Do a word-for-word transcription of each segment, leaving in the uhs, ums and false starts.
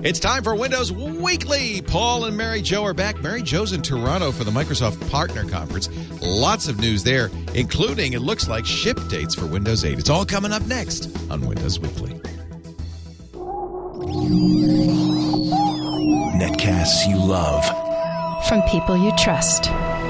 It's time for Windows Weekly. Paul and Mary Jo are back. Mary Jo's in Toronto for the Microsoft Partner Conference. Lots of news there, including, it looks like, ship dates for Windows eight. It's all coming up next on Windows Weekly. Netcasts you love. From people you trust.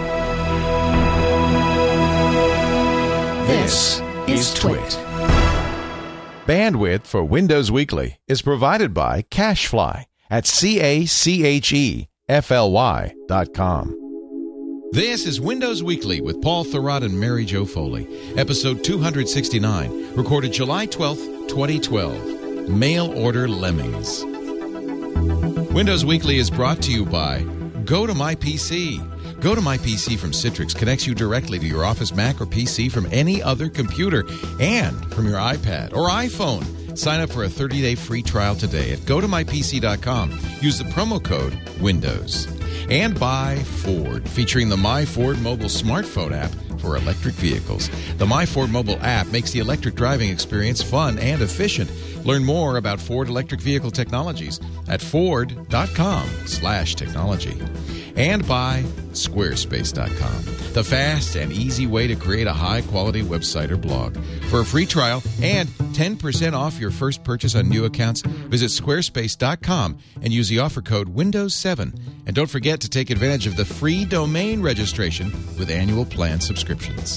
This is Twit. Bandwidth for Windows Weekly is provided by CacheFly at C A C H E F L Y dot com. This is Windows Weekly with Paul Thurrott and Mary Jo Foley, episode two sixty-nine, recorded July twelfth, twenty twelve. Mail Order Lemmings. Windows Weekly is brought to you by Go to My P C. Go to My P C from Citrix connects you directly to your Office Mac or P C from any other computer and from your iPad or iPhone. Sign up for a thirty-day free trial today at go to my p c dot com. Use the promo code WINDOWS. And by Ford, featuring the My Ford mobile smartphone app for electric vehicles. The My Ford mobile app makes the electric driving experience fun and efficient. Learn more about Ford electric vehicle technologies at ford.com slash technology. And by squarespace dot com, the fast and easy way to create a high-quality website or blog. For a free trial and ten percent off your first purchase on new accounts, visit squarespace dot com and use the offer code Windows seven. And don't forget to take advantage of the free domain registration with annual plan subscriptions.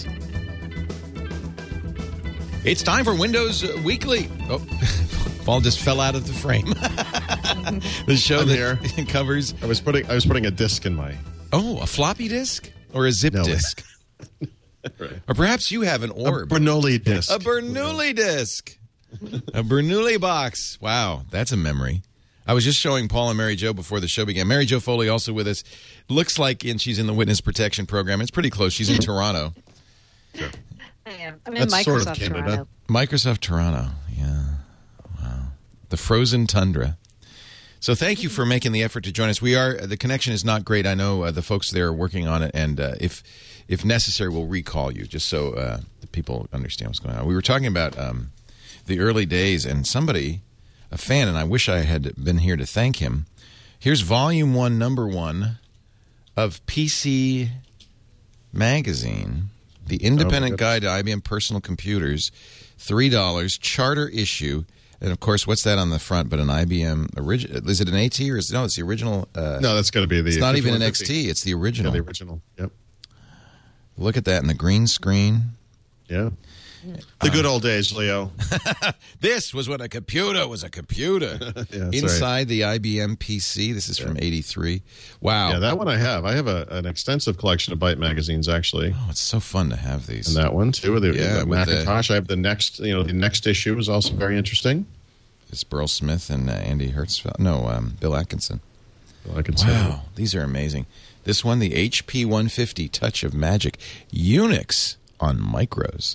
It's time for Windows Weekly. Oh, Paul just fell out of the frame. The show I'm that here. covers... I was putting I was putting a disc in my... Oh, a floppy disk? Or a zip No. disk? Right. Or perhaps you have an A orb. Bernoulli disc. A Bernoulli disc. A Bernoulli box. Wow, that's a memory. I was just showing Paul and Mary Jo before the show began. Mary Jo Foley also with us. Looks like in, she's in the Witness Protection Program. It's pretty close. She's in Toronto. Sure. I am. I'm in That's Microsoft sort of Canada. Toronto. Microsoft Toronto. Yeah. Wow. The frozen tundra. So thank you for making the effort to join us. We are the connection is not great. I know uh, the folks there are working on it, and uh, if if necessary, we'll recall you just so uh, the people understand what's going on. We were talking about um, the early days, and somebody, a fan, and I wish I had been here to thank him. Here's volume one, number one of P C Magazine, the independent Oh, guide to I B M personal computers, three dollars, charter issue. And, of course, what's that on the front but an I B M original? Is it an AT or is it, no, it's the original? Uh, No, that's going to be the... it's not even an fifty-one X fifty. T. It's the original. Yeah, the original. Yep. Look at that in the green screen. Yeah. The good old days, Leo. This was when a computer was a computer. Yeah, that's Inside right. the I B M P C. This is from eighty-three. Wow. Yeah, that one I have. I have a, an extensive collection of Byte magazines, actually. Oh, it's so fun to have these. And that one, too. The, Yeah, the with the- Macintosh. I have the next, you know, the next issue is also very interesting. It's Burl Smith and uh, Andy Hertzfeld. No, um, Bill Atkinson. Well, I can say Wow. These are amazing. This one, the H P one fifty Touch of Magic. Unix on micros.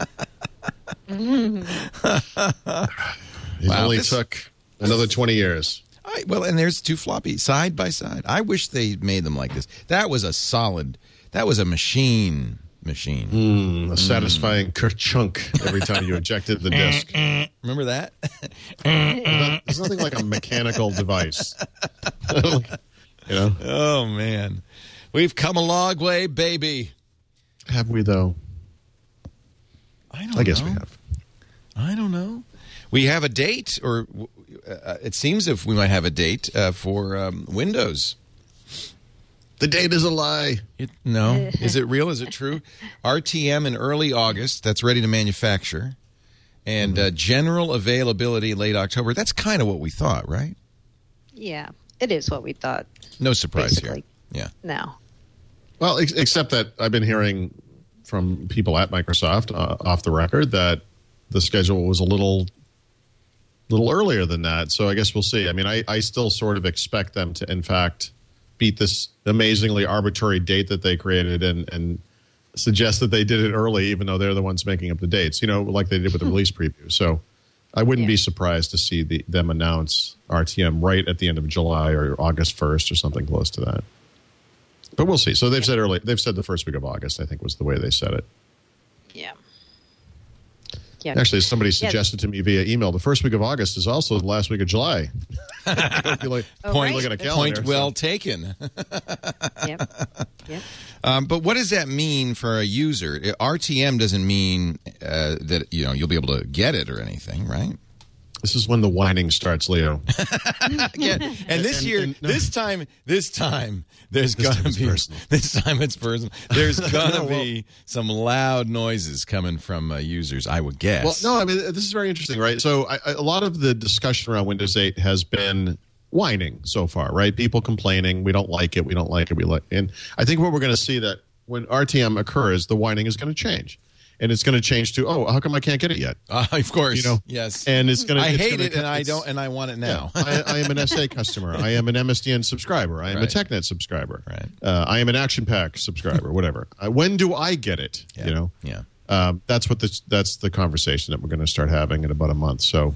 It Wow, only this- took another twenty years. I, well, and there's two floppy side by side. I wish they made them like this. That was a solid, that was a machine machine. Mm, a satisfying kerchunk every time you ejected the disc. Remember that? There's nothing like a mechanical device. You know? Oh, man. We've come a long way, baby. Have we, though? I don't I guess know. we have. I don't know. We have a date, or uh, it seems if we might have a date uh, for um, Windows. The date is a lie. It, no. Is it real? Is it true? R T M in early August. That's ready to manufacture. And uh, general availability late October. That's kind of what we thought, right? Yeah, it is what we thought. No surprise Basically. here. Yeah. No. Well, ex- except that I've been hearing from people at Microsoft uh, off the record that the schedule was a little little earlier than that. So I guess we'll see. I mean, I, I still sort of expect them to, in fact, beat this amazingly arbitrary date that they created and, and suggest that they did it early, even though they're the ones making up the dates, you know, like they did with the release preview. So I wouldn't Yeah. be surprised to see the, them announce R T M right at the end of July or August first or something close to that. But we'll see. So they've said early. They've said the first week of August, I think, was the way they said it. Yeah. Yeah. Actually, somebody suggested to me via email, the first week of August is also the last week of July. like, Oh, Point, right. look at a calendar. point well so- taken. Yep. Yep. Um, but what does that mean for a user? R T M doesn't mean uh, that you know you'll be able to get it or anything, right? This is when the whining starts, Leo. Again, and this And- year, and- no. this time, this time, there's This gonna time it's be personal. this time it's personal. There's gonna No, well- be some loud noises coming from uh, users, I would guess. Well, no, I mean, this is very interesting, right? So I, I, a lot of the discussion around Windows eight has been whining so far, right? People complaining, we don't like it, we don't like it, we like And I think what we're going to see that when R T M occurs, the whining is going to change. And it's going to change to, oh, how come I can't get it yet? uh, of course, You know, yes. And it's going to. I it's hate gonna, it, and I it's- don't, and I want it now. Yeah, I, I am an S A customer. I am an M S D N subscriber. I am Right. a TechNet subscriber. Right. Uh, I am an Action Pack subscriber. Whatever. Uh, when do I get it? Yeah. You know. Yeah. Um, that's what this. That's the conversation that we're going to start having in about a month. So,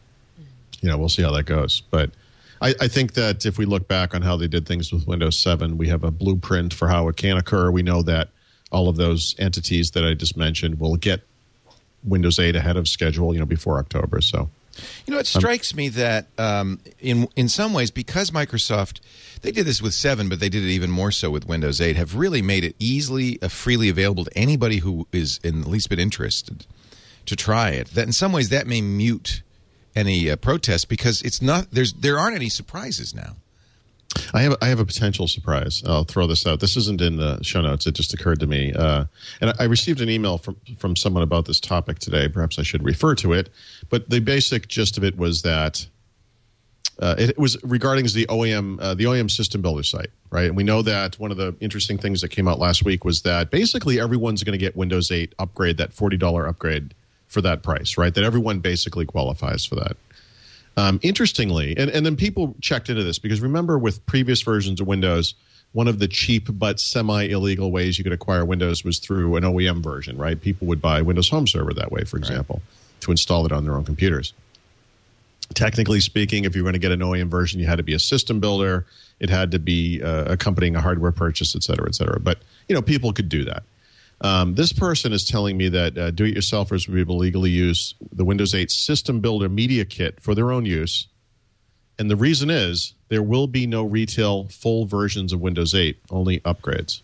you know, we'll see how that goes. But I, I think that if we look back on how they did things with Windows seven, we have a blueprint for how it can occur. We know that all of those entities that I just mentioned will get Windows eight ahead of schedule. You know, before October. So. You know, it strikes me that um, in in some ways, because Microsoft, they did this with seven, but they did it even more so with Windows eight, have really made it easily, uh, freely available to anybody who is in the least bit interested to try it. That in some ways that may mute any uh, protest because it's not there's there aren't any surprises now. I have I have a potential surprise. I'll throw this out. This isn't in the show notes. It just occurred to me, uh, and I received an email from from someone about this topic today. Perhaps I should refer to it. But the basic gist of it was that uh, it was regarding the O E M uh, the O E M System Builder site, right? And we know that one of the interesting things that came out last week was that basically everyone's going to get Windows eight upgrade, that forty dollars upgrade for that price, right? That everyone basically qualifies for that. Um, interestingly, and, and then people checked into this because remember with previous versions of Windows, one of the cheap but semi-illegal ways you could acquire Windows was through an O E M version, right? People would buy Windows Home Server that way, for example, right, to install it on their own computers. Technically speaking, if you were going to get an O E M version, you had to be a system builder. It had to be uh, accompanying a hardware purchase, et cetera, et cetera. But, you know, people could do that. Um, this person is telling me that uh, do-it-yourselfers will be able to legally use the Windows eight System Builder Media Kit for their own use. And the reason is there will be no retail full versions of Windows eight, only upgrades.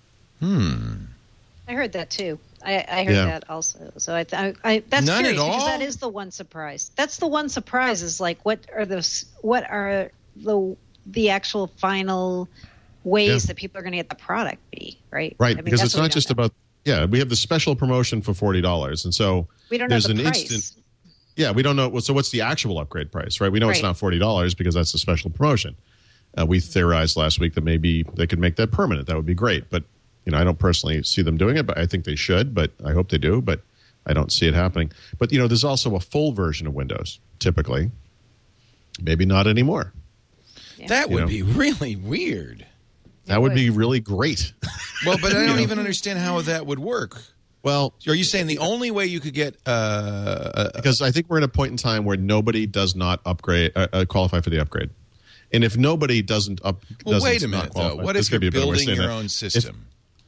Hmm. I heard that too. I, I heard Yeah. that also. So I, I, I that's None curious at because all? that is the one surprise. That's the one surprise is like what are the what are the the actual final ways Yeah. that people are going to get the product be, right? Right, I mean, because that's it's what we not don't just know. about – yeah, we have the special promotion for forty dollars. And so we don't know there's the an price. instant – yeah, we don't know. So what's the actual upgrade price, right? We know it's Right. not forty dollars because that's a special promotion. Uh, we theorized last week that maybe they could make that permanent. That would be great. But, you know, I don't personally see them doing it, but I think they should. But I hope they do. But I don't see it happening. But, you know, there's also a full version of Windows, typically. Maybe not anymore. Yeah. That You would know. be really weird. That would would. be really great. Well, but I You don't know. even understand how that would work. Well, Are you saying the only way you could get uh, a, because I think we're in a point in time where nobody does not upgrade uh, uh, qualify for the upgrade. And if nobody doesn't up, well, doesn't wait a not minute, though. qualify, What this if could you're be a better way of building saying your that. own If- system?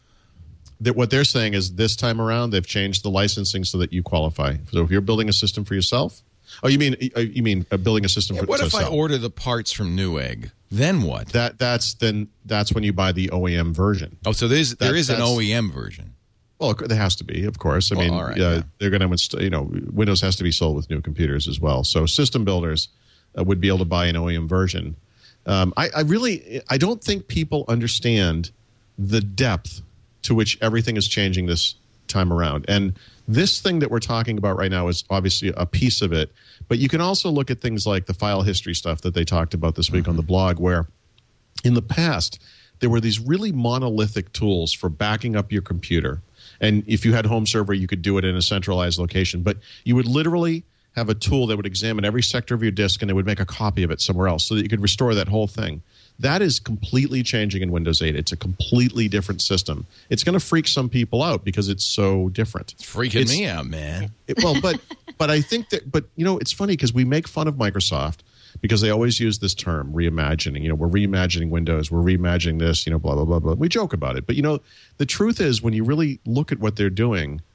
that what they're saying is this time around they've changed the licensing so that you qualify. So if you're building a system for yourself, oh, you mean uh, you mean uh, building a system Yeah, for what if I yourself? order the parts from Newegg? Then what? that? That's then that's when you buy the O E M version. oh, so there's there that- is an that's- O E M version. Well, there has to be, of course. I Well, mean, all right, uh, yeah. they're going to install. You know, Windows has to be sold with new computers as well. So system builders uh, would be able to buy an O E M version. Um, I, I really, I don't think people understand the depth to which everything is changing this time around. And this thing that we're talking about right now is obviously a piece of it. But you can also look at things like the file history stuff that they talked about this week on the blog, where in the past there were these really monolithic tools for backing up your computer. And if you had home server, you could do it in a centralized location. But you would literally have a tool that would examine every sector of your disk and it would make a copy of it somewhere else so that you could restore that whole thing. That is completely changing in Windows eight. It's a completely different system. It's going to freak some people out because it's so different. It's freaking It's- me out, man. It, well, but but I think that, but you know, it's funny because we make fun of Microsoft because they always use this term, reimagining. You know, we're reimagining Windows, we're reimagining this, you know, blah, blah, blah, blah. We joke about it. But, you know, the truth is when you really look at what they're doing,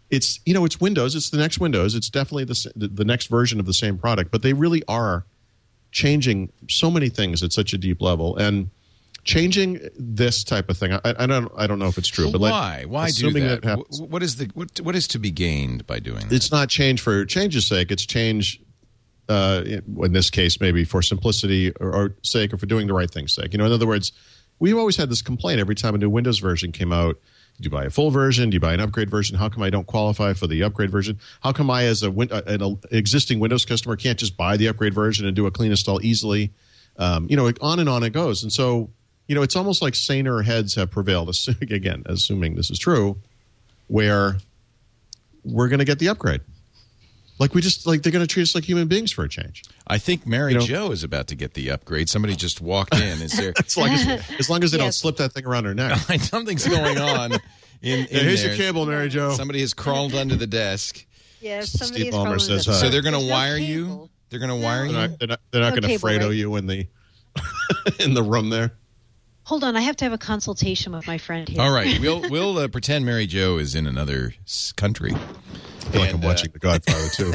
it's you know it's Windows. It's the next Windows. It's definitely the the next version of the same product. But they really are changing so many things at such a deep level, and changing this type of thing. I, I don't I don't know if it's true, well, but why like, why do that? that what is the what what is to be gained by doing that? It's not change for change's sake. It's change. Uh, in this case, maybe for simplicity or, or sake, or for doing the right thing's sake. You know, in other words, we've always had this complaint every time a new Windows version came out. Do you buy a full version? Do you buy an upgrade version? How come I don't qualify for the upgrade version? How come I, as a win- an existing Windows customer, can't just buy the upgrade version and do a clean install easily? Um, you know, on and on it goes. And so, you know, it's almost like saner heads have prevailed, again, assuming this is true, where we're going to get the upgrade. Like we just like they're going to treat us like human beings for a change. I think Mary you know? Jo is about to get the upgrade. Somebody just walked in. Is there? as, long as, as long as they Yes. don't slip that thing around her neck. Something's going on. In, in Yeah, here's there. your cable, Mary Jo. Somebody has crawled under the desk. Yes, Steve somebody's Ballmer probably says the- hi. So they're going to There's no wire cable. you. They're going to wire They're you. not, they're not, they're not No going to cable, Fredo right? you in the in the room there. Hold on, I have to have a consultation with my friend here. All right, we'll we'll uh, pretend Mary Jo is in another s- country. I feel like And, I'm watching uh, The Godfather too.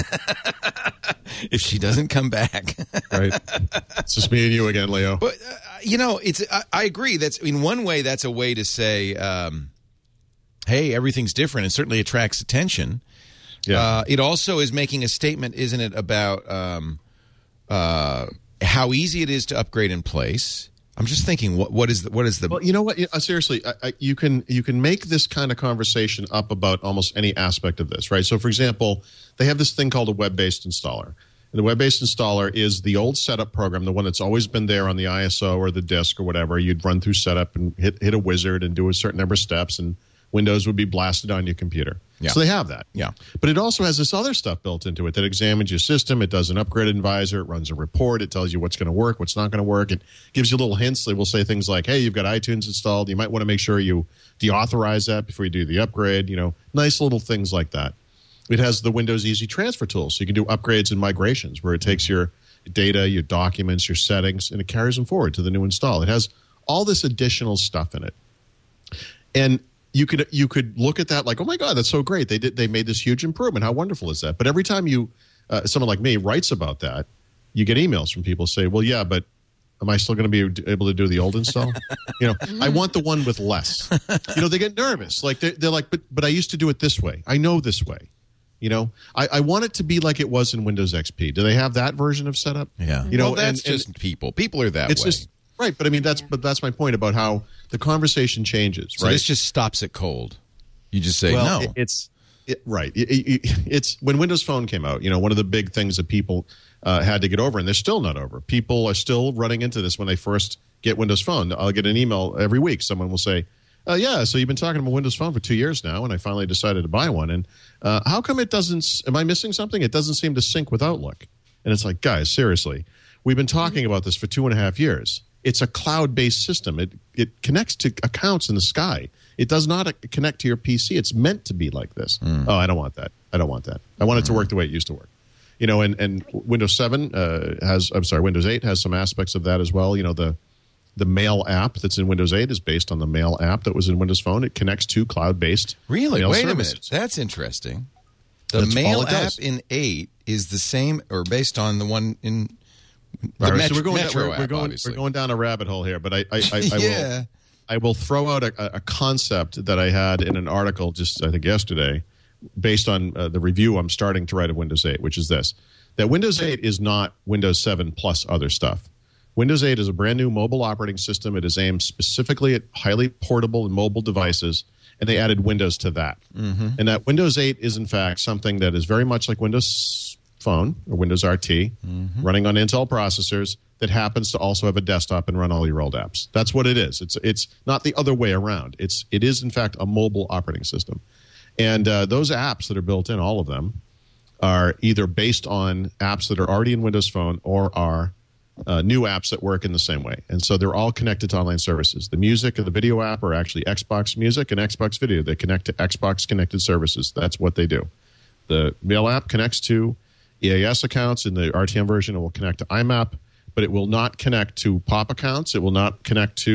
If she doesn't come back. Right? It's just me and you again, Leo. But uh, you know, it's I, I agree. That's in one way that's a way to say, um, hey, everything's different, and certainly attracts attention. Yeah. Uh, it also is making a statement, isn't it, about um, uh, how easy it is to upgrade in place. I'm just thinking, what what is the, what is the Well, you know what? Uh, seriously, I, I, you can you can make this kind of conversation up about almost any aspect of this, right? So, for example, they have this thing called a web-based installer. And the web-based installer is the old setup program, the one that's always been there on the I S O or the disk or whatever. You'd run through setup and hit hit a wizard and do a certain number of steps, and Windows would be blasted on your computer. Yeah. So they have that. Yeah. But it also has this other stuff built into it that examines your system. It does an upgrade advisor. It runs a report. It tells you what's going to work, what's not going to work. It gives you little hints. They will say things like, hey, you've got iTunes installed. You might want to make sure you deauthorize that before you do the upgrade. You know, nice little things like that. It has the Windows Easy Transfer tool, so you can do upgrades and migrations where it takes your data, your documents, your settings, and it carries them forward to the new install. It has all this additional stuff in it. And you could you could look at that like, oh my God, that's so great. They did they made this huge improvement. How wonderful is that? But every time you uh, someone like me writes about that, you get emails from people say, well, yeah, but am I still going to be able to do the old install? You know, I want the one with less. You know, they get nervous. Like they're, they're like, but but I used to do it this way. I know this way. You know, I, I want it to be like it was in Windows X P. Do they have that version of setup? yeah? You know, well, that's and- and- just people. People are that It's way. just right, but I mean that's but that's my point about how the conversation changes. so right? this just stops it cold. You just say Well, no. it- it's it, right. It- it- it's when Windows Phone came out. You know, one of the big things that people uh, had to get over, and they're still not over. People are still running into this when they first get Windows Phone. I'll get an email every week. Someone will say, uh, "Yeah, so you've been talking about Windows Phone for two years now, and I finally decided to buy one. And uh, how come it doesn't? Am I missing something? It doesn't seem to sync with Outlook." And it's like, guys, seriously, we've been talking about this for two and a half years. It's a cloud-based system. It it connects to accounts in the sky. It does not connect to your P C. It's meant to be like this. Mm. Oh, I don't want that. I don't want that. I want it to work the way it used to work. You know, and, and Windows seven uh, has, I'm sorry, Windows eight has some aspects of that as well. You know, the the Mail app that's in Windows eight is based on the Mail app that was in Windows Phone. It connects to cloud-based Really? mail Wait services. a minute. That's interesting. The That's all Mail it app does. in eight is the same, or based on the one in the All right, Met- so we're going, Metro we're, we're app, going, obviously. we're going down a rabbit hole here, but I, I, I, I Yeah. will, I will throw out a, a concept that I had in an article just I think yesterday, based on uh, the review I'm starting to write of Windows eight, which is this: that Windows eight is not Windows seven plus other stuff. Windows eight is a brand new mobile operating system. It is aimed specifically at highly portable and mobile devices, and they added Windows to that. Mm-hmm. And that Windows eight is, in fact, something that is very much like Windows Phone or Windows R T, mm-hmm. running on Intel processors that happens to also have a desktop and run all your old apps. That's what it is. It's it's not the other way around. It's it is, in fact, a mobile operating system. And uh, those apps that are built in, all of them, are either based on apps that are already in Windows Phone or are uh, new apps that work in the same way. And so they're all connected to online services. The music and the video app are actually Xbox Music and Xbox Video. They connect to Xbox connected services. That's what they do. The Mail app connects to E A S accounts. In the R T M version, it will connect to I M A P, but it will not connect to P O P accounts. It will not connect to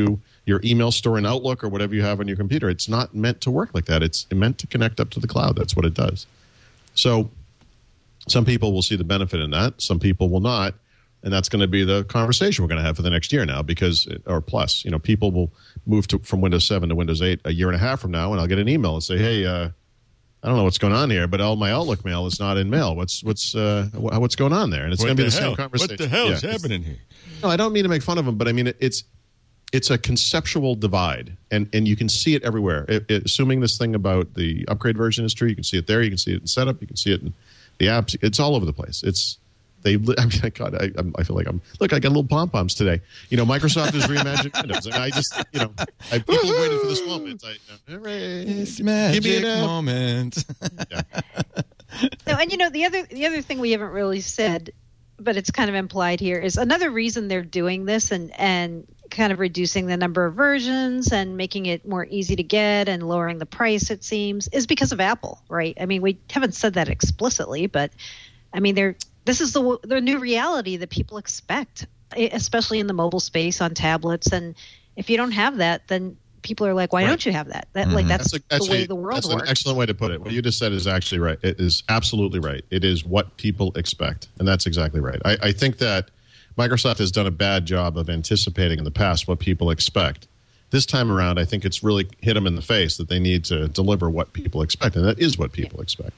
your email store in Outlook or whatever you have on your computer. It's not meant to work like that. It's meant to connect up to the cloud. That's what it does. So some people will see the benefit in that. Some people will not. And that's going to be the conversation we're going to have for the next year now, because, or plus, you know, people will move to, from Windows seven to Windows eight a year and a half from now, and I'll get an email and say, hey, uh, I don't know what's going on here, but all my Outlook mail is not in mail. What's what's uh, what's going on there? And it's going to be the hell? same conversation. What the hell yeah, is happening here? No, I don't mean to make fun of them, but I mean, it, it's it's a conceptual divide, and, and you can see it everywhere. It, it, assuming this thing about the upgrade version is true, you can see it there, you can see it in setup, you can see it in the apps. It's all over the place. It's They, I mean, God, I, I feel like I'm. Look, I got little pom poms today. You know, Microsoft is reimagined Windows, and I just, you know, I people waited for this moment. I, hooray! It's magic Give me an moment. Yeah. No, and you know the other the other thing we haven't really said, but it's kind of implied here, is another reason they're doing this and and kind of reducing the number of versions and making it more easy to get and lowering the price, it seems, is because of Apple, right? I mean, we haven't said that explicitly, but I mean, they're. This is the the new reality that people expect, especially in the mobile space on tablets. And if you don't have that, then people are like, "Why right. don't you have that?" That Mm-hmm. like that's, That's a, the actually, way the world that's works. an excellent way to put it. What you just said is actually right. It is absolutely right. It is what people expect, and that's exactly right. I, I think that Microsoft has done a bad job of anticipating in the past what people expect. This time around, I think it's really hit them in the face that they need to deliver what people expect, and that is what people expect.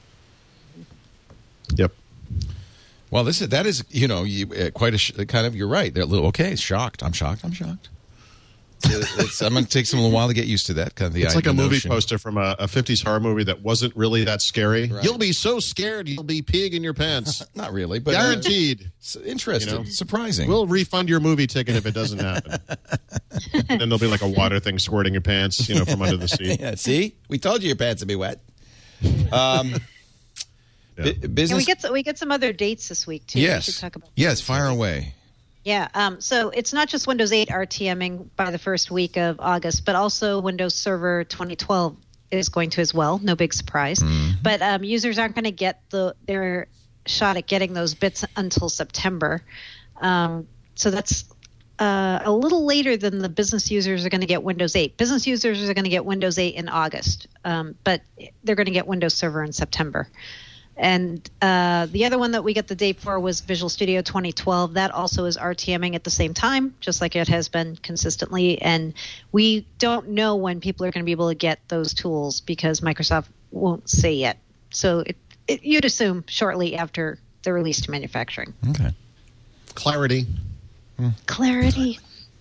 Yep. Well, this is that is you know you, uh, quite a sh- kind of you're right. They're a little okay. Shocked. I'm shocked. I'm shocked. It's, I'm going to take some a little while to get used to that kind of the. It's like a movie notion. poster from a, a fifties horror movie that wasn't really that scary. Right. You'll be so scared you'll be peeing in your pants. Not really, but uh, Guaranteed. it's interesting, You know? surprising. We'll refund your movie ticket if it doesn't happen. And then there'll be like a water thing squirting your pants, you know, from under the seat. yeah, see, we told you your pants would be wet. Um, Yeah. bu- business. And we get some, we get some other dates this week too. yes, We should talk about yes, fire away. Yeah, um, so it's not just Windows eight RTMing by the first week of August, but also Windows Server twenty twelve is going to as well. No big surprise. Mm-hmm. But um, users aren't going to get the their shot at getting those bits until September. Um, so that's uh, a little later than the business users are going to get Windows eight. Business users are going to get Windows eight in August, um, but they're going to get Windows Server in September. And uh, the other one that we got the date for was Visual Studio twenty twelve. That also is RTMing at the same time, just like it has been consistently. And we don't know when people are going to be able to get those tools because Microsoft won't say yet. So it, it, you'd assume shortly after the release to manufacturing. Okay. Clarity. Clarity.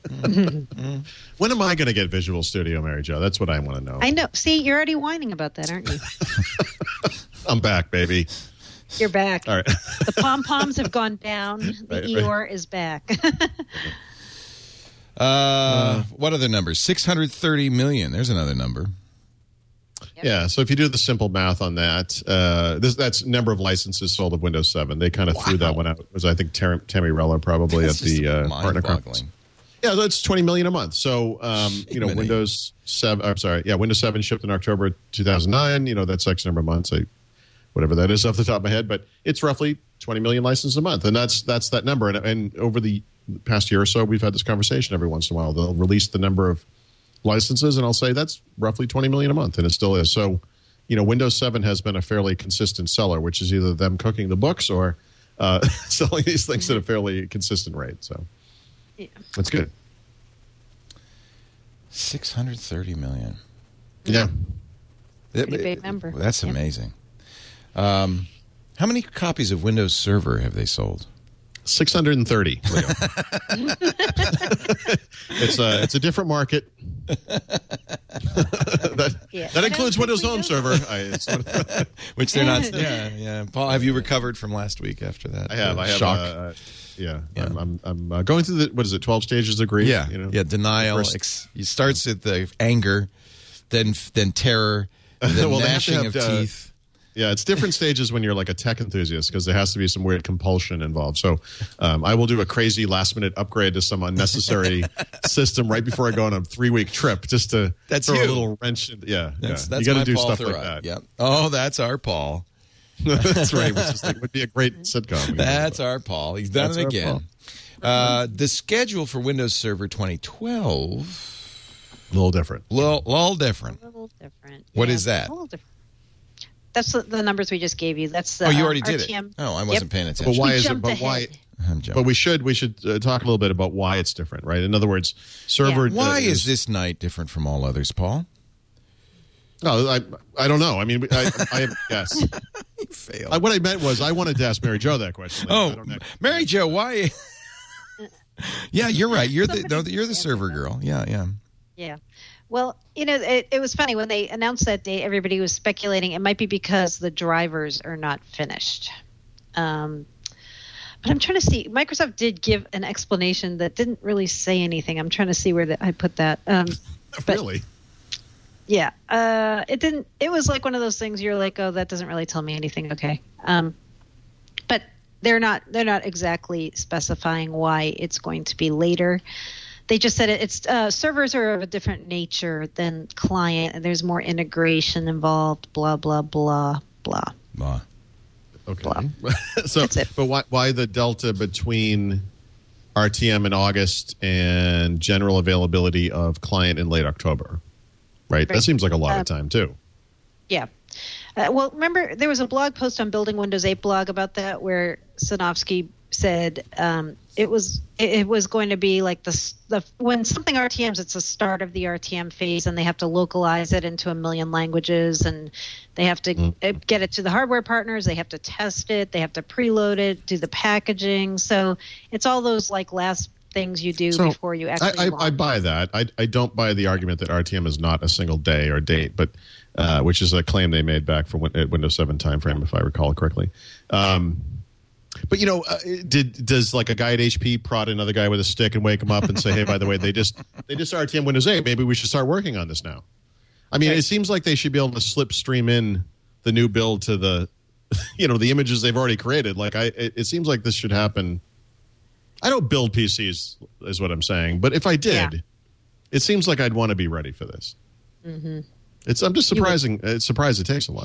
When am I going to get Visual Studio, Mary Jo? That's what I want to know. I know. See, you're already whining about that, aren't you? I'm back, baby. You're back. All right. The pom-poms have gone down. The Right, right. Eeyore is back. Uh, what other numbers? six hundred thirty million. There's another number. Yeah, so if you do the simple math on that, uh, this, that's number of licenses sold of Windows seven. They kind of threw that one out. It was, I think, Ter- Tammy Rella probably That's at the just uh, partner conference. mind-boggling. Yeah, that's twenty million a month. So, um, you know, Many. Windows seven. I'm sorry, yeah, Windows seven shipped in October two thousand nine. You know, that's X number of months. I, whatever that is off the top of my head, but it's roughly twenty million licenses a month, and that's that's that number. And, and over the past year or so, we've had this conversation every once in a while. They'll release the number of licenses, and I'll say that's roughly twenty million a month, and it still is. So, you know, Windows seven has been a fairly consistent seller, which is either them cooking the books or uh, selling these things at a fairly consistent rate. So, Yeah. that's good. six hundred thirty million. Yeah. Pretty big number. That's Yep. amazing. Um, how many copies of Windows Server have they sold? six hundred thirty. Leo. it's a it's a different market. that Yeah. that I includes don't Windows think we Home know. Server. I, it's sort of- Which they're not. Yeah, yeah. Paul, have you recovered from last week after that? I have. uh, I have. shock. Uh, yeah. Yeah. I'm I'm, I'm uh, going through the what is it? Twelve stages of grief. yeah, You know? yeah. Denial. First- Ex- it starts with the anger, then then terror, then Well, they have to gnashing have, of uh, teeth. Yeah, it's different stages when you're like a tech enthusiast because there has to be some weird compulsion involved. So um, I will do a crazy last minute upgrade to some unnecessary system right before I go on a three week trip just to That's throw you. a little wrench in. Yeah, That's, yeah. that's you got my to do Paul stuff Thurrott. like that. Yep. Oh, that's our Paul. That's right. Which is like, would be a great sitcom. That's our Paul. He's done That's it our again. Uh, the schedule for Windows Server twenty twelve. A little different. Little, little different. A little different. What Yeah, is that? A little different. That's the, the numbers we just gave you. That's the, Oh, you already uh, did R T M. it. Oh, I wasn't Yep. paying attention. But why We is it? jumped But why? ahead. I'm jumping. But we should we should uh, talk a little bit about why it's different, right? In other words, server. Yeah. Why uh, is this night different from all others, Paul? No, I I don't know. I mean, I I have guess. You failed. I, what I meant was I wanted to ask Mary Jo that question. I oh, don't actually- Mary Jo, why? Yeah, you're right. You're the no, you're the server girl. Yeah, yeah. Yeah. Well, you know, it, it was funny when they announced that date. Everybody was speculating it might be because the drivers are not finished. Um, but I'm trying to see. Microsoft did give an explanation that didn't really say anything. I'm trying to see where the, I put that. Um, but- really. Yeah. Uh, it didn't. It was like one of those things. You're like, oh, that doesn't really tell me anything. Okay. Um, but they're not. They're not exactly specifying why it's going to be later. They just said it, it's uh, servers are of a different nature than client, and there's more integration involved. Blah blah blah blah. Blah. Okay. Blah. so, That's it. but why why the delta between R T M in August and general availability of client in late October? Right. That Right. seems like a lot Um, of time too. Yeah. Uh, well, remember there was a blog post on Building Windows eight blog about that where Sanofsky said um, it was it, it was going to be like the, the when something R T Ms, it's the start of the R T M phase, and they have to localize it into a million languages, and they have to mm. get it to the hardware partners. They have to test it. They have to preload it, do the packaging. So it's all those like last things you do So, before you actually. I, I, launch. I buy that. I, I don't buy the argument that R T M is not a single day or date, but uh, which is a claim they made back for win- at Windows seven timeframe, if I recall correctly. Um, but you know, uh, did does like a guy at H P prod another guy with a stick and wake him up and say, "Hey, by the way, they just they just R T M Windows eight. Maybe we should start working on this now." I mean, Right. it seems like they should be able to slipstream in the new build to the, you know, the images they've already created. Like, I it, it seems like this should happen. I don't build P Cs, is what I'm saying. But if I did, Yeah. it seems like I'd want to be ready for this. Mm-hmm. It's I'm just surprising. It's surprised it takes so long.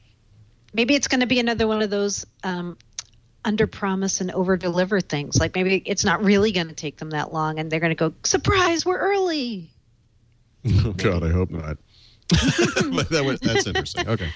Maybe it's going to be another one of those um, under promise and over deliver things. Like maybe it's not really going to take them that long, and they're going to go, surprise, we're early. Oh God, I hope not. But that was, that's interesting. Okay.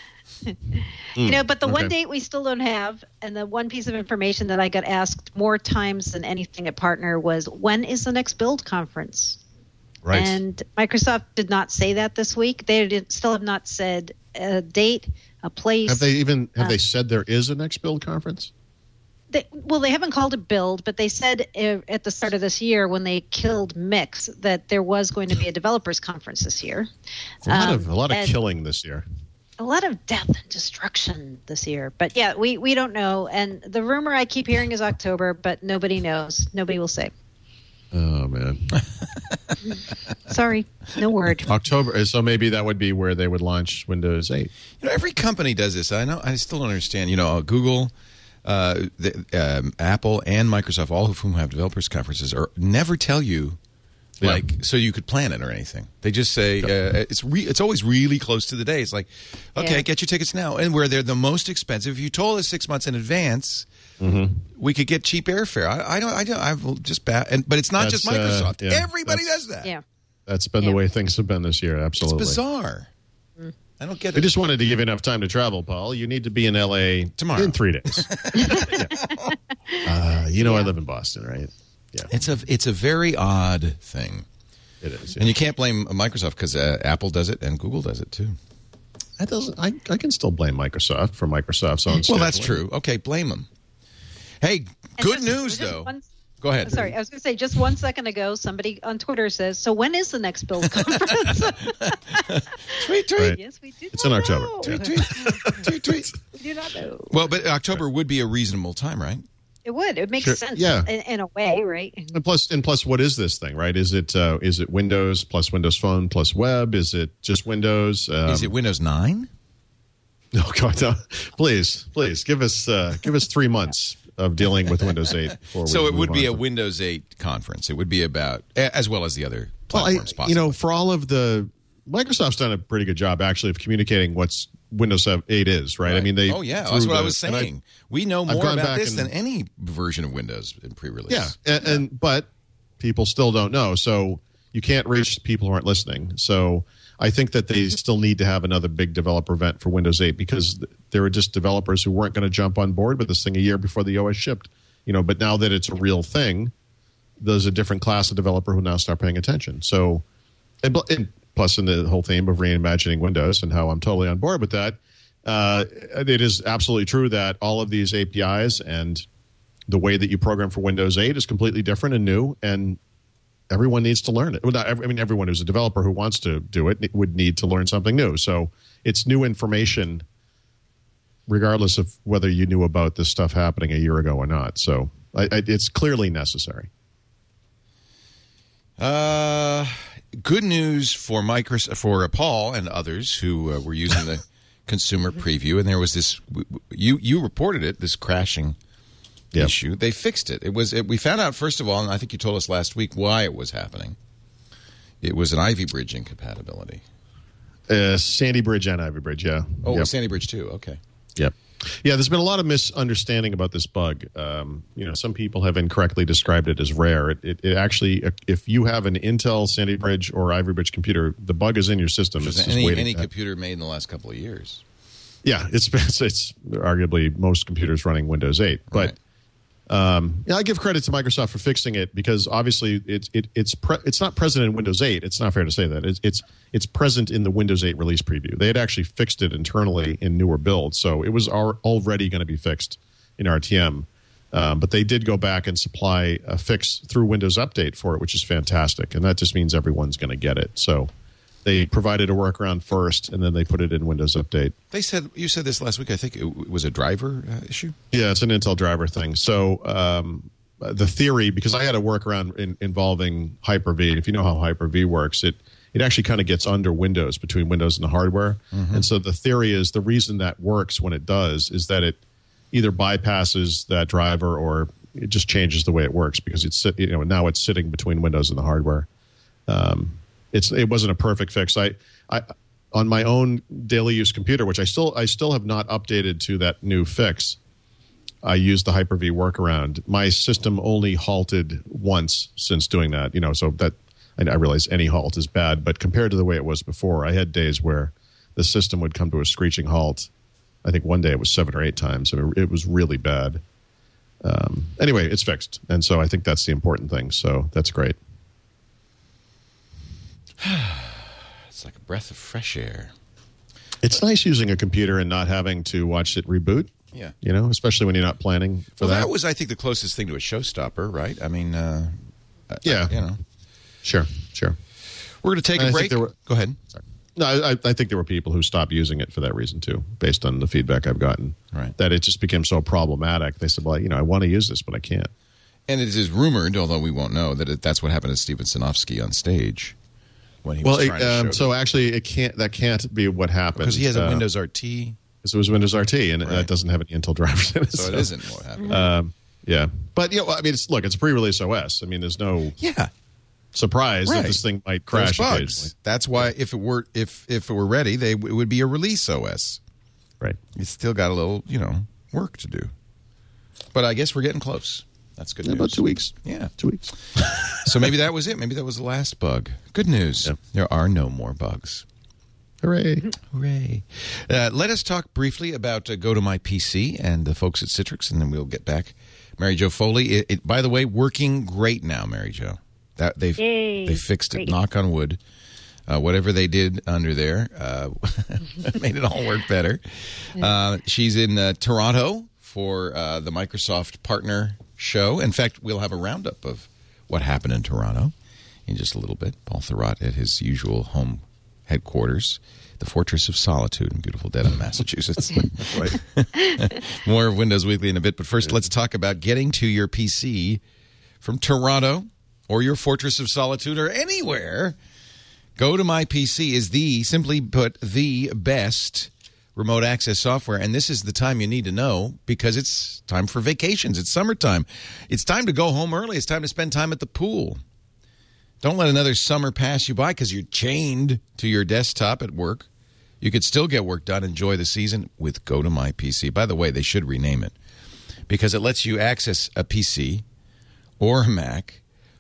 You know, but the one okay. date we still don't have, and the one piece of information that I got asked more times than anything at Partner was, when is the next Build conference? Right. And Microsoft did not say that this week. They did, still have not said a date, a place. Have they even have uh, they said there is a next build conference? They, well, they haven't called it Build, but they said uh, at the start of this year when they killed Mix that there was going to be a developers conference this year. A lot Um, of a lot of and killing this year. a lot of death and destruction this year. But yeah, we, we don't know. And the rumor I keep hearing is October, but nobody knows. Nobody will say. Oh man. Sorry, no word. October. So maybe that would be where they would launch Windows eight. You know, every company does this. I know. I still don't understand. You know, Google, uh, the, um, Apple, and Microsoft, all of whom have developers conferences, are never tell you, Yeah. like, so you could plan it or anything. They just say uh, it's re- it's always really close to the day. It's like, okay, Yeah. get your tickets now, and where they're the most expensive. If you told us six months in advance, Mm-hmm. we could get cheap airfare. I, I don't. I don't. I've just bad. And but it's not That's, just Microsoft. uh, yeah, Everybody that's- does that. Yeah. That's been Yeah. the way things have been this year. It's Absolutely. bizarre. I don't get We it. just wanted to give you enough time to travel, Paul. You need to be in L A Tomorrow. in three days. Yeah. uh, you know, I live in Boston, right? Yeah, It's a it's a very odd thing. it is. And you can't blame Microsoft because uh, Apple does it and Google does it too. That doesn't. I, I can still blame Microsoft for Microsoft's own. Well, that's scheduling. true. Okay, blame them. Hey, And good just- news just though. one- Go ahead. Sorry, I was going to say just one second ago, somebody on Twitter says, "So when is the next Build conference?" Tweet, tweet, Right. Yes, we do. It's not in October. know. Yeah. tweet, tweet, tweet. We do not know. Well, but October would be a reasonable time, right? It would. It makes Sure. sense. Yeah. In, in a way, right? And plus, and plus, what is this thing? Right? Is it uh, is it Windows plus Windows Phone plus Web? Is it just Windows? Um, Is it Windows nine? Oh God! No. Please, please give us uh, give us three months of dealing with Windows eight. Before we So it move would be on a to- Windows eight conference. It would be about, as well as the other Well, I, platforms possible. you know, for all of the Microsoft's done a pretty good job actually of communicating what's Windows eight is, right? I mean, they oh yeah, through that's what I the- was and I- saying. We know I've more gone about back this and- than any version of Windows in pre-release. Yeah, and, and but people still don't know. So you can't reach people who aren't listening. So I think that they still need to have another big developer event for Windows eight because there were just developers who weren't going to jump on board with this thing a year before the O S shipped. You know, but now that it's a real thing, there's a different class of developer who now start paying attention. So, and, and plus in the whole theme of reimagining Windows and how I'm totally on board with that, uh, it is absolutely true that all of these A P Is and the way that you program for Windows eight is completely different and new, and everyone needs to learn it. Well, not every, I mean, everyone who's a developer who wants to do it would need to learn something new. So it's new information regardless of whether you knew about this stuff happening a year ago or not. So I, I, it's clearly necessary. Uh, good news for Microsoft, for uh, Paul and others who uh, were using the consumer preview, and there was this. You you reported it. This crashing yep. issue. They fixed it. It was. It, we found out first of all, and I think you told us last week why it was happening. It was an Ivy Bridge incompatibility. Uh, Sandy Bridge and Ivy Bridge. Yeah. Oh, yep. Sandy Bridge too. Okay. Yep. Yeah, there's been a lot of misunderstanding about this bug. Um, you know, some people have incorrectly described it as rare. It, it, it actually, if you have an Intel Sandy Bridge or Ivy Bridge computer, the bug is in your system. It's just any waiting any to, computer made in the last couple of years. Yeah, it's it's, it's arguably most computers running Windows eight, but. Right. Um, yeah, I give credit to Microsoft for fixing it because obviously it's it, it's pre- it's not present in Windows eight. It's not fair to say that it's, it's it's present in the Windows eight release preview. They had actually fixed it internally in newer builds, so it was al- already going to be fixed in R T M. Um, but they did go back and supply a fix through Windows Update for it, which is fantastic, and that just means everyone's going to get it. So they provided a workaround first, and then they put it in Windows Update. They said you said this last week. I think it was a driver uh, issue. Yeah, it's an Intel driver thing. So um, the theory, because I had a workaround in, involving Hyper-V. If you know how Hyper-V works, it it actually kind of gets under Windows, between Windows and the hardware. Mm-hmm. And so the theory is the reason that works when it does is that it either bypasses that driver or it just changes the way it works because it's you know now it's sitting between Windows and the hardware. Um, It's it wasn't a perfect fix. I, I on my own daily use computer, which I still I still have not updated to that new fix. I used the Hyper-V workaround. My system only halted once since doing that. You know, so that I realize any halt is bad, but compared to the way it was before, I had days where the system would come to a screeching halt. I think one day it was seven or eight times. I mean, it was really bad. Um, anyway, it's fixed, and so I think that's the important thing. So that's great. It's like a breath of fresh air. It's nice using a computer and not having to watch it reboot. Yeah. You know, especially when you're not planning for well, that. That was, I think, the closest thing to a showstopper, right? I mean, uh, yeah. I, you know. Sure, sure. We're going to take and a break. Were, Go ahead. Sorry. No, I, I think there were people who stopped using it for that reason, too, based on the feedback I've gotten. Right. That it just became so problematic. They said, well, you know, I want to use this, but I can't. And it is rumored, although we won't know, that it, that's what happened to Steven Sinofsky on stage. When he well, was it, um, so actually, it can't. That can't be what happened because he has a uh, Windows R T. Because it was Windows R T, and right. that doesn't have any Intel drivers in it. So, so. it isn't what happened. Um, yeah, but you know, I mean, it's, look, it's a pre-release O S. I mean, there's no yeah surprise right. that this thing might crash occasionally. That's why if it were if if it were ready, they it would be a release O S. Right. You still got a little you know work to do, but I guess we're getting close. That's good yeah, news. About two weeks. Yeah. Two weeks. So maybe that was it. Maybe that was the last bug. Good news. Yep. There are no more bugs. Hooray. Hooray. Uh, let us talk briefly about uh, Go to My P C and the folks at Citrix, and then we'll get back. Mary Jo Foley, it, it, by the way, working great now, Mary Jo. That, they've, they fixed it, great. Knock on wood. Uh, whatever they did under there uh, made it all work better. Uh, she's in uh, Toronto for uh, the Microsoft Partner Show. In fact, we'll have a roundup of what happened in Toronto in just a little bit. Paul Thurrott at his usual home headquarters, the Fortress of Solitude in beautiful Dedham, Massachusetts. Right. More of Windows Weekly in a bit, but first let's talk about getting to your P C from Toronto or your Fortress of Solitude or anywhere. Go to My P C is the, simply put, the best remote access software, and this is the time you need to know because it's time for vacations. It's summertime. It's time to go home early. It's time to spend time at the pool. Don't let another summer pass you by because you're chained to your desktop at work. You could still get work done, enjoy the season with Go to My P C. By the way, they should rename it because it lets you access a P C or a Mac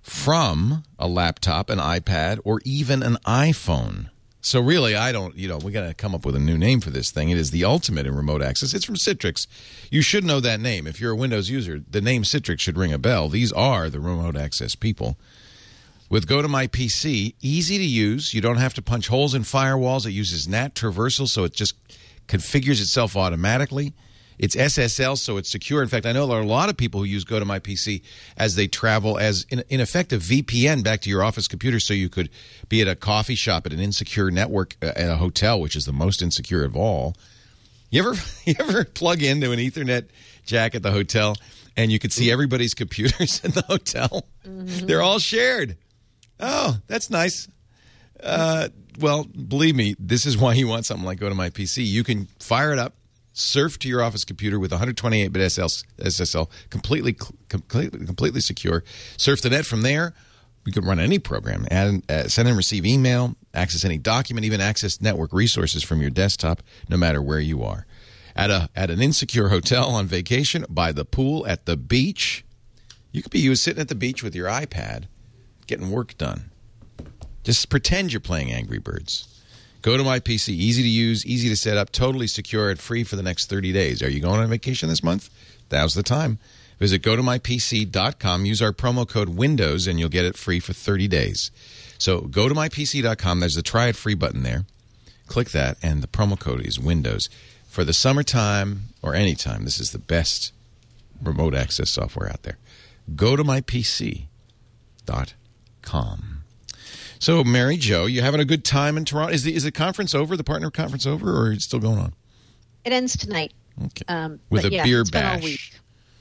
from a laptop, an iPad, or even an iPhone. So really, I don't, you know, we got to come up with a new name for this thing. It is the ultimate in remote access. It's from Citrix. You should know that name. If you're a Windows user, the name Citrix should ring a bell. These are the remote access people. With GoToMyPC, easy to use. You don't have to punch holes in firewalls. It uses N A T traversal, so it just configures itself automatically. It's S S L, so it's secure. In fact, I know there are a lot of people who use GoToMyPC as they travel as, in, in effect, a V P N back to your office computer, so you could be at a coffee shop, at an insecure network, uh, at a hotel, which is the most insecure of all. You ever, you ever plug into an Ethernet jack at the hotel, and you could see everybody's computers in the hotel? Mm-hmm. They're all shared. Oh, that's nice. Uh, well, believe me, this is why you want something like GoToMyPC. You can fire it up, surf to your office computer with one twenty-eight bit S S L, completely, completely, completely secure. Surf the net from there. You can run any program, add, uh, send and receive email, access any document, even access network resources from your desktop, no matter where you are. At a at an insecure hotel, on vacation, by the pool, at the beach. You could be you sitting at the beach with your iPad, getting work done. Just pretend you're playing Angry Birds. GoToMyPC, easy to use, easy to set up, totally secure, and free for the next thirty days. Are you going on vacation this month? Now's the time. Visit go to my p c dot com. Use our promo code WINDOWS, and you'll get it free for thirty days. So go to my p c dot com. There's the Try It Free button there. Click that, and the promo code is WINDOWS. For the summertime or any time, this is the best remote access software out there. go to my p c dot com. So, Mary Jo, you having a good time in Toronto? Is the is the conference over, the partner conference over, or is it still going on? It ends tonight. Okay. Um, With a yeah, beer it's been all bash. week.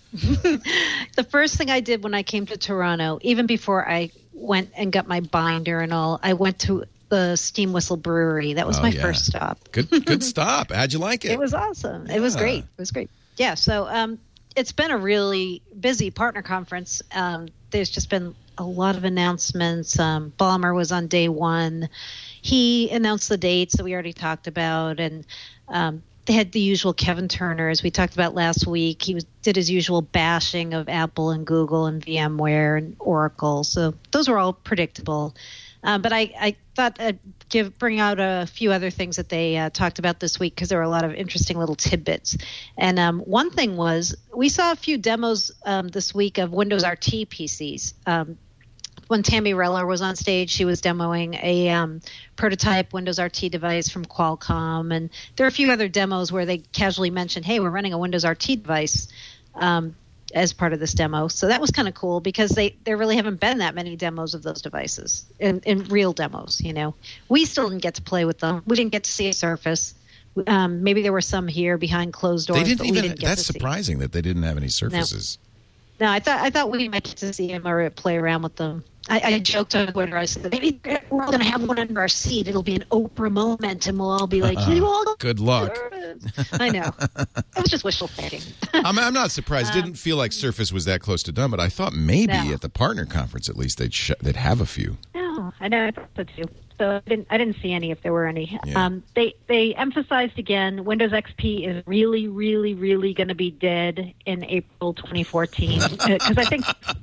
The first thing I did when I came to Toronto, even before I went and got my binder and all, I went to the Steam Whistle Brewery. That was Oh, my yeah. first stop. Good good stop. How'd you like it? It was awesome. It was Yeah. great. It was great. Yeah. So um, it's been a really busy partner conference. Um, there's just been a lot of announcements. Um, Ballmer was on day one. He announced the dates that we already talked about, and um, they had the usual Kevin Turner, as we talked about last week. He was, did his usual bashing of Apple and Google and VMware and Oracle. So those were all predictable. Uh, but I, I thought I'd give, bring out a few other things that they uh, talked about this week, because there were a lot of interesting little tidbits. And um, one thing was, we saw a few demos um, this week of Windows R T P Cs. Um, when Tammy Reller was on stage, she was demoing a um, prototype Windows R T device from Qualcomm. And there are a few other demos where they casually mentioned, hey, we're running a Windows R T device um, as part of this demo. So that was kind of cool, because they there really haven't been that many demos of those devices, in, in real demos, you know. We still didn't get to play with them. We didn't get to see a Surface. Um, maybe there were some here behind closed doors. They didn't but even. we didn't get That's to see. surprising that they didn't have any Surfaces. No, I thought I thought we might get to see him or play around with them. I, I joked on Twitter. I said, maybe we're all going to have one under our seat. It'll be an Oprah moment, and we'll all be like, you all go. Good luck. I know. It was just wishful thinking. I'm, I'm not surprised. Didn't feel like Surface was that close to done, but I thought maybe No. at the partner conference at least they'd sh- they'd have a few. No, I know. I thought so too. So I didn't. I didn't see any if there were any. Yeah. Um, they they emphasized again, Windows X P is really, really, really going to be dead in April twenty fourteen. Because I think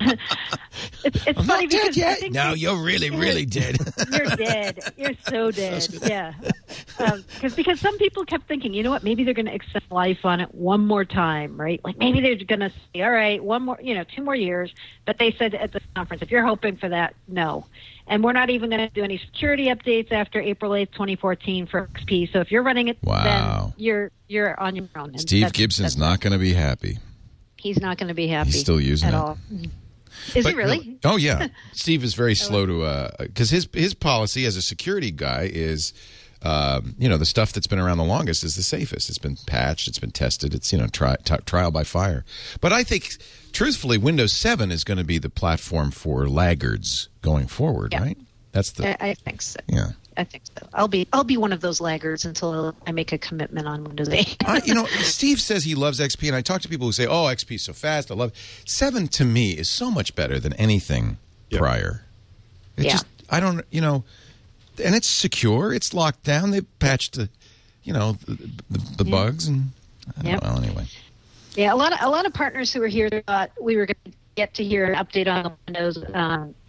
it's, it's I'm funny not dead because I yet. think No, they- you're really, really dead. You're dead. You're so dead. Yeah. Um, cause, because some people kept thinking, you know what, maybe they're going to extend life on it one more time, right? Like maybe they're going to say, all right, one more, you know, two more years. But they said at the conference, if you're hoping for that, no. And we're not even going to do any security updates after April eighth, twenty fourteen for X P. So if you're running it, Wow. then you're you're on your own. And Steve that's- Gibson's that's- not going to be happy. He's not going to be happy. He's still using at it. all. Is But he really? no- oh yeah, Steve is very slow to because his his policy as a security guy is, um, you know, the stuff that's been around the longest is the safest. It's been patched, it's been tested, it's you know tri- t- trial by fire. But I think, truthfully, Windows seven is going to be the platform for laggards going forward, Yeah. right? That's the I, I think so. yeah. I think so. I'll be I'll be one of those laggards until I make a commitment on Windows eight. I, you know, Steve says he loves X P, and I talk to people who say, "Oh, X P is so fast. I love it." Seven to me is so much better than anything Yeah. prior. It Yeah. just, I don't, you know, and it's secure. It's locked down. They patched the, you know, the, the, the Yeah. bugs, and I don't Yep. know. Anyway, Yeah, a lot of a lot of partners who were here thought we were going to get to hear an update on the Windows um,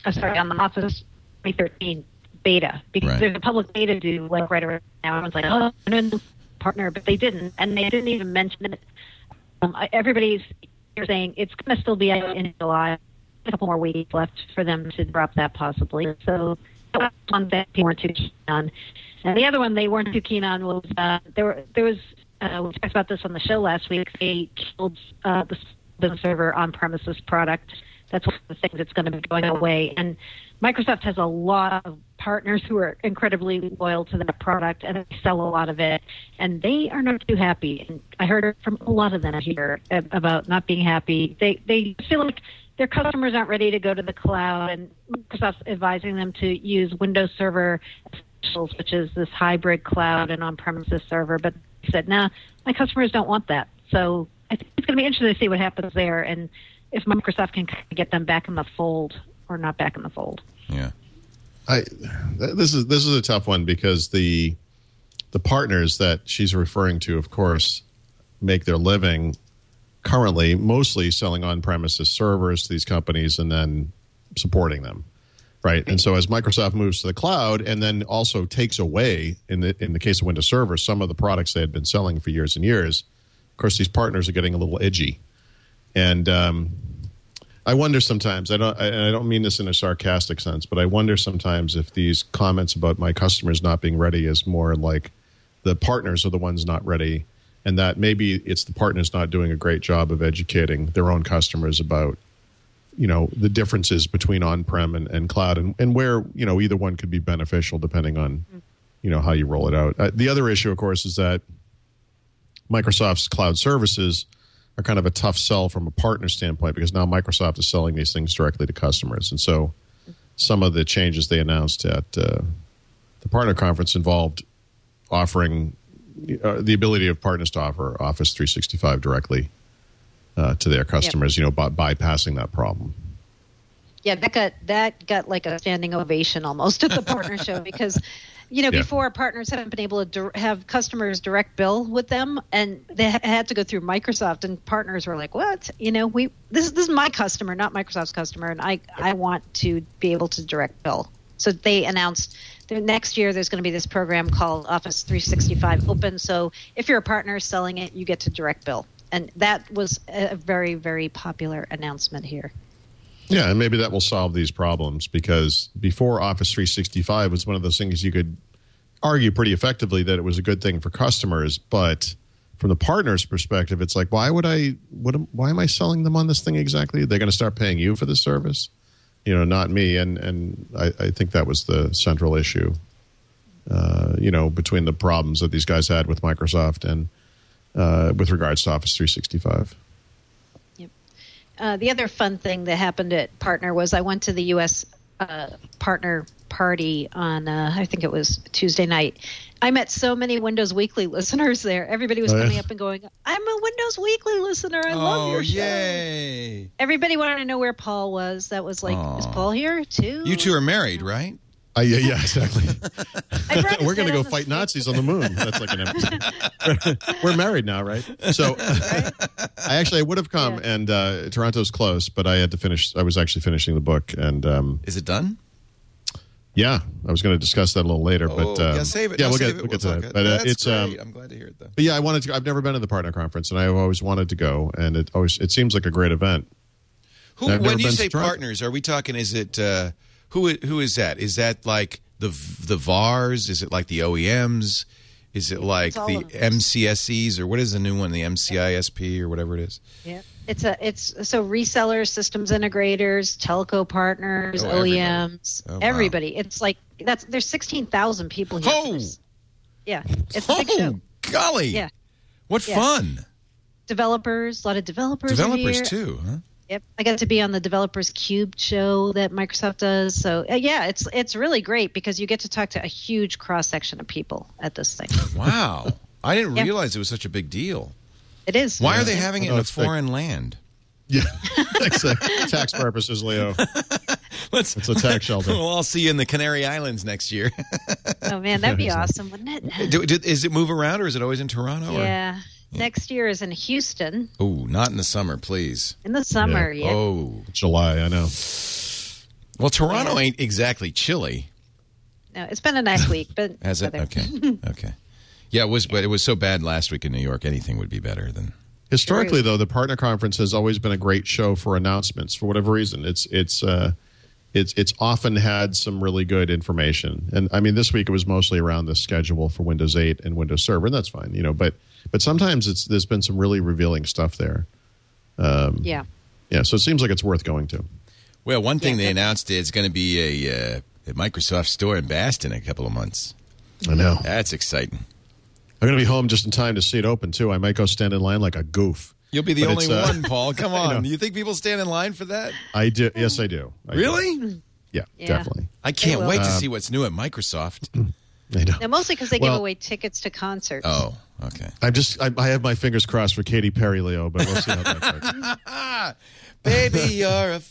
uh, sorry, on the Office twenty thirteen beta, because Right. there's a public beta due like right around now. Everyone's like, oh, no, no, partner, but they didn't, and they didn't even mention it. Um, everybody's you're saying it's going to still be out in July. A couple more weeks left for them to drop that possibly. So that was one that people weren't too keen on. And the other one they weren't too keen on was uh, there were there was uh, we talked about this on the show last week. They killed uh, the business server on-premises product. That's one of the things that's going to be going away. And Microsoft has a lot of partners who are incredibly loyal to that product, and they sell a lot of it, and they are not too happy. And I heard from a lot of them here about not being happy. They they feel like their customers aren't ready to go to the cloud, and Microsoft's advising them to use Windows Server Essentials, which is this hybrid cloud and on-premises server. But they said, no, nah, my customers don't want that. So I think it's going to be interesting to see what happens there, and if Microsoft can get them back in the fold or not back in the fold. Yeah. I this is this is a tough one because the the partners that she's referring to, of course, make their living currently mostly selling on-premises servers to these companies and then supporting them, right? And so as Microsoft moves to the cloud and then also takes away, in the in the case of Windows Server, some of the products they had been selling for years and years, of course, these partners are getting a little edgy. And um, I wonder sometimes, I don't, I, I don't mean this in a sarcastic sense, but I wonder sometimes if these comments about my customers not being ready is more like the partners are the ones not ready, and that maybe it's the partners not doing a great job of educating their own customers about, you know, the differences between on-prem and, and cloud, and, and where, you know, either one could be beneficial depending on, you know, how you roll it out. Uh, the other issue, of course, is that Microsoft's cloud services are kind of a tough sell from a partner standpoint because now Microsoft is selling these things directly to customers. And so some of the changes they announced at uh, the partner conference involved offering uh, the ability of partners to offer Office three sixty-five directly uh, to their customers, yep. you know, by, bypassing that problem. Yeah, that got that got like a standing ovation almost at the partner show because, you know, yeah. before partners haven't been able to di- have customers direct bill with them, and they ha- had to go through Microsoft, and partners were like, "What? You know, we this this is my customer, not Microsoft's customer, and I I want to be able to direct bill." So they announced that next year there's going to be this program called Office three sixty-five Open. So if you're a partner selling it, you get to direct bill, and that was a very very popular announcement here. Yeah, and maybe that will solve these problems because before Office three sixty-five was one of those things you could argue pretty effectively that it was a good thing for customers, but from the partner's perspective, it's like, why would I? What? Am, why am I selling them on this thing exactly? They're going to start paying you for the service, you know, not me. And and I, I think that was the central issue, uh, you know, between the problems that these guys had with Microsoft and uh, with regards to Office three sixty-five. Uh, the other fun thing that happened at Partner was I went to the U S uh, Partner Party on, uh, I think it was Tuesday night. I met so many Windows Weekly listeners there. Everybody was oh, yeah. coming up and going, I'm a Windows Weekly listener. I oh, love your show. Yay. Everybody wanted to know where Paul was. That was like, Aww. Is Paul here too? You two are married, right? Uh, yeah, yeah, exactly. We're going to go fight Nazis on the moon. That's like an episode. We're married now, right? So right? I actually I would have come, yeah. and uh, Toronto's close, but I had to finish. I was actually finishing the book, and um, is it done? Yeah, I was going to discuss that a little later, oh, but um, yeah, save it. Yeah, no, we'll save get it. we'll get we'll to that. But uh, uh, that's it's great. um, I'm glad to hear it though. But yeah, I wanted to. I've never been to the partner conference, and I always wanted to go, and it always it seems like a great event. Who, when you say partners, are we talking? Is it uh, who? Who is that? Is that like the the V A Rs? Is it like the O E Ms? Is it like the M C S Es, or what is the new one? The M C I S P or whatever it is. Yeah, it's a it's so resellers, systems integrators, telco partners, oh, O E Ms, oh, wow. everybody. It's like that's there's sixteen thousand people here. Oh, yeah, it's oh, a big show. Golly, yeah, what yeah. fun! Developers, a lot of developers. Developers are here. too, huh? Yep, I got to be on the Developers Cube show that Microsoft does. So uh, yeah, it's it's really great because you get to talk to a huge cross section of people at this thing. Wow, I didn't yeah. realize it was such a big deal. It is. Why yeah. are they having it oh, in a foreign big. land? Yeah, tax purposes, Leo. Let's, it's a tax shelter. We'll all see you in the Canary Islands next year. Oh man, that'd be awesome, wouldn't it? Do, do, is it move around, or is it always in Toronto? Yeah. Or? Next year is in Houston. Oh, not in the summer, please. In the summer, yeah. yeah. Oh, July, I know. Well, Toronto Yeah. ain't exactly chilly. No, it's been a nice week, but Has it? weather. Okay. Okay. Yeah, it was, but it was so bad last week in New York. Anything would be better than. Historically, though, the partner conference has always been a great show for announcements. For whatever reason, it's it's uh, it's it's often had some really good information. And I mean, this week it was mostly around the schedule for Windows eight and Windows Server, and that's fine, you know. But but sometimes it's there's been some really revealing stuff there. Um, Yeah. yeah, so it seems like it's worth going to. Well, one thing Yeah, they but- announced is going to be a, uh, a Microsoft store in Boston in a couple of months. I know. That's exciting. I'm going to be home just in time to see it open too. I might go stand in line like a goof. You'll be the But only it's, uh, one, Paul. Come I know. on. You think people stand in line for that? I do. Yes, I do. I do. Really? Yeah, Yeah. definitely. I can't will. wait to Um, see what's new at Microsoft. I know. Now, mostly because they Well- give away tickets to concerts. Oh, okay. I'm just. I, I have my fingers crossed for Katy Perry, Leo, but we'll see how that goes. Baby, you're a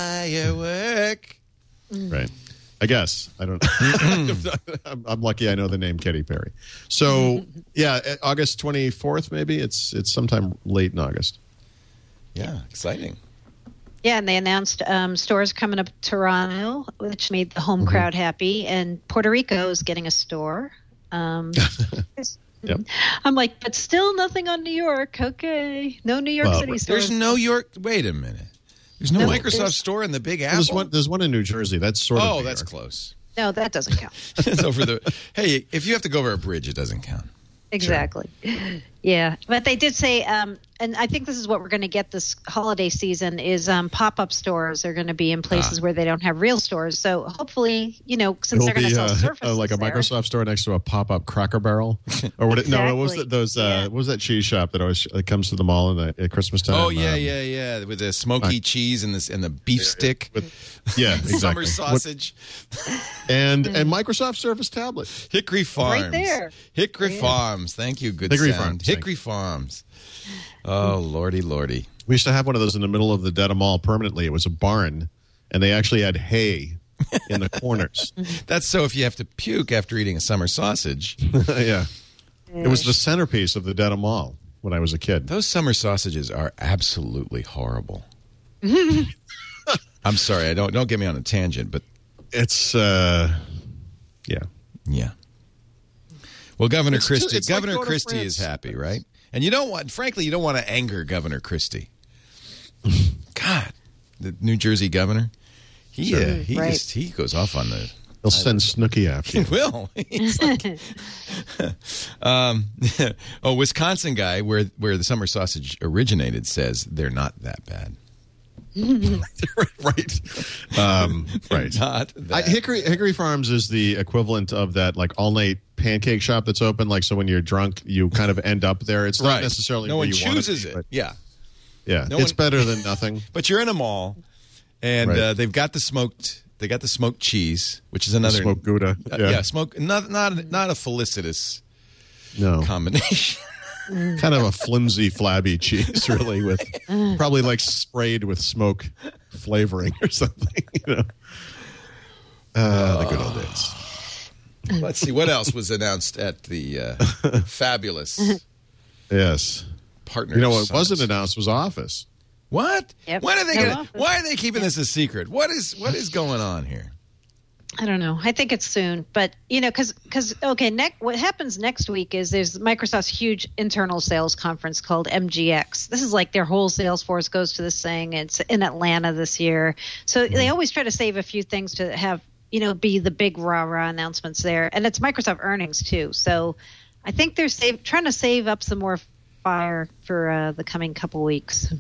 firework. Right. I guess. I don't I'm, I'm lucky I know the name Katy Perry. So, yeah, uh, August twenty-fourth, maybe? It's it's sometime late in August. Yeah, exciting. Yeah, and they announced um, stores coming up to Toronto, which made the home crowd happy, and Puerto Rico is getting a store. Um, Yep. I'm like, but still nothing on New York. Okay, no New York Well, City stores. There's no York. Wait a minute. There's no No, Microsoft there's- store in the Big Apple. There's one, there's one in New Jersey. That's sort of oh, New that's York. close. No, that doesn't count. It's over the. Hey, if you have to go over a bridge, it doesn't count. Exactly. Yeah, but they did say, um, and I think this is what we're going to get this holiday season is um, pop-up stores are going to be in places where they don't have real stores. So hopefully, you know, since It'll they're going to be sell uh, Surfaces uh, like a there- Microsoft store next to a pop-up Cracker Barrel, or what? It, no, what was Exactly. that, those? Uh, Yeah. What was that cheese shop that always that comes to the mall in the, at Christmas time? Oh yeah, Um, yeah, yeah. With the smoky cheese and this and the beef stick, With, yeah, exactly. summer What- sausage, and and Microsoft Surface tablet. Hickory Farms. there. Hickory Farms. Thank you. Good Hickory sound. Farms, thank Hickory Farms. Oh lordy, lordy. We used to have one of those in the middle of the Dedham Mall permanently. It was a barn, and they actually had hay in the corners. That's so if you have to puke after eating a summer sausage. yeah. It was the centerpiece of the Dedham Mall when I was a kid. Those summer sausages are absolutely horrible. I'm sorry, I don't don't get me on a tangent, but It's, uh, yeah. yeah. Well, Governor It's Christie, just- it's like Governor going to Christie France. is happy, right? And you don't want, frankly, you don't want to anger Governor Christie. God, the New Jersey governor, he Sure. uh, he Right. just he goes off on the. They'll send Snooki after He you. will. He's like, um, oh, Wisconsin guy, where where the summer sausage originated, says they're not that bad. right. Um, right. Not that. I, Hickory Hickory Farms is the equivalent of that like all night pancake shop that's open. Like so, when you're drunk, you kind of end up there. It's not right. necessarily no where one you want chooses to be, it. but Yeah, yeah, No it's one- better than nothing. but you're in a mall, and Right. uh, they've got the smoked. They got the smoked cheese, which is another Smoked Gouda. Uh, Yeah. yeah, smoke. Not not not a felicitous No, combination. kind of a flimsy, flabby cheese, really, with probably like sprayed with smoke flavoring or something. You know, uh, the good old days. Let's see what else was announced at the uh, fabulous Yes. partner. You know what summit. wasn't announced was Office. What? Yep. When are they No gonna, office. why are they keeping this a secret? What is what is going on here? I don't know. I think it's soon, but you know, because because okay, next what happens next week is there's Microsoft's huge internal sales conference called M G X. This is like their whole sales force goes to this thing. It's in Atlanta this year, so they always try to save a few things to have you know be the big rah rah announcements there, and it's Microsoft earnings too. So I think they're save, trying to save up some more fire for uh, the coming couple weeks.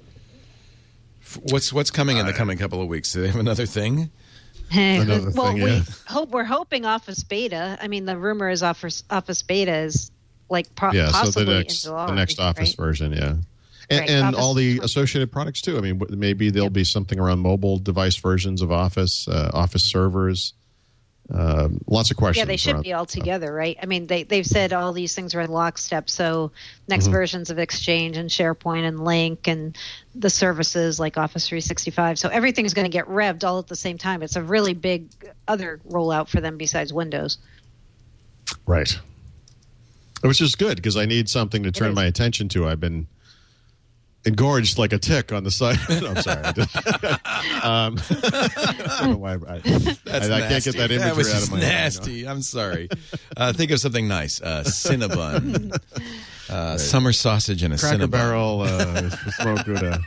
What's what's coming in the coming couple of weeks? Do they have another thing? Another well, thing, we yeah. hope we're hoping Office Beta. I mean, the rumor is Office Office Beta is like pro- Yeah, so possibly the next in July, the next Office right? version, yeah. And, Right, and Office all the twenty. associated products too. I mean, w- maybe there'll be something around mobile device versions of Office, uh, Office servers. Um, lots of questions. Yeah, they should around be all that stuff. together, right? I mean, they they've said all these things are in lockstep. So next Mm-hmm. versions of Exchange and SharePoint and Link and the services like Office three sixty-five. So everything's going to get revved all at the same time. It's a really big other rollout for them besides Windows. Right. Which is good because I need something to turn is. my attention to. I've been engorged like a tick on the side. No, I'm sorry. I, just, um, I don't know why. I, That's I, I can't get that imagery that was out of my nasty. head. I'm sorry. Uh, think of something nice. Uh, Cinnabon. Uh, right. Summer sausage and a Cracker Cinnabon. Barrel uh, smoke Gouda.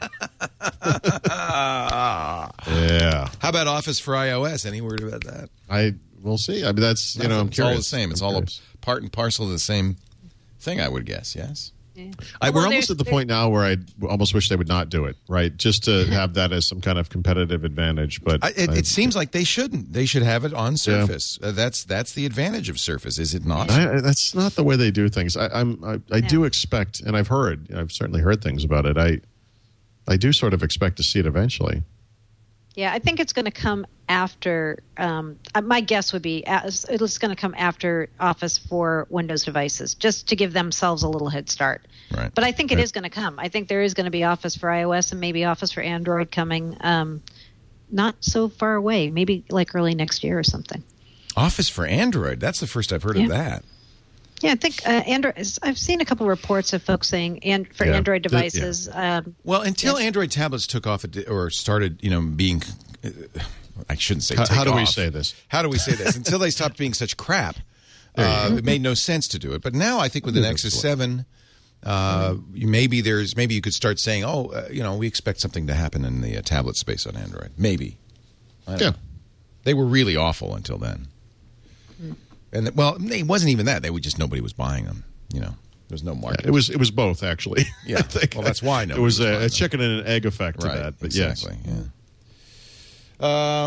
Yeah. How about Office for iOS? Any word about that? I we'll see. I mean, that's you Nothing. know, I'm it's curious. all the same. It's I'm all curious. a part and parcel of the same thing, I would guess. Yes. Yeah. I, Well, we're almost at the point now where I almost wish they would not do it, right? Just to have that as some kind of competitive advantage. But I, it, I, it seems like they shouldn't. They should have it on Surface. Yeah. Uh, that's that's the advantage of Surface, is it not? I, that's not the way they do things. I, I'm I, I yeah. do expect, and I've heard, I've certainly heard things about it. I I do sort of expect to see it eventually. Yeah, I think it's going to come after. Um, my guess would be as, it's going to come after Office for Windows devices, just to give themselves a little head start. Right. But I think it right. is going to come. I think there is going to be Office for iOS and maybe Office for Android coming, um, not so far away. Maybe like early next year or something. Office for Android. That's the first I've heard yeah. of that. Yeah, I think uh, Android. I've seen a couple of reports of folks saying, and for yeah. Android devices. Yeah. Um, well, until yes. Android tablets took off or started, you know, being. Uh, I shouldn't say. How, take how do off. we say this? How do we say this? Until they stopped being such crap, uh, it made no sense to do it. But now I think with the Nexus seven, uh, you maybe there's maybe you could start saying, oh, uh, you know, we expect something to happen in the uh, tablet space on Android. Maybe. I don't Yeah. know. They were really awful until then. Mm. And the, well, it wasn't even that. They would just nobody was buying them. You know, there's no market. Yeah, it was it was both actually. Yeah. I think. Well, that's why it was, was a, a chicken and an egg effect right. to that. But exactly. yes. Yeah.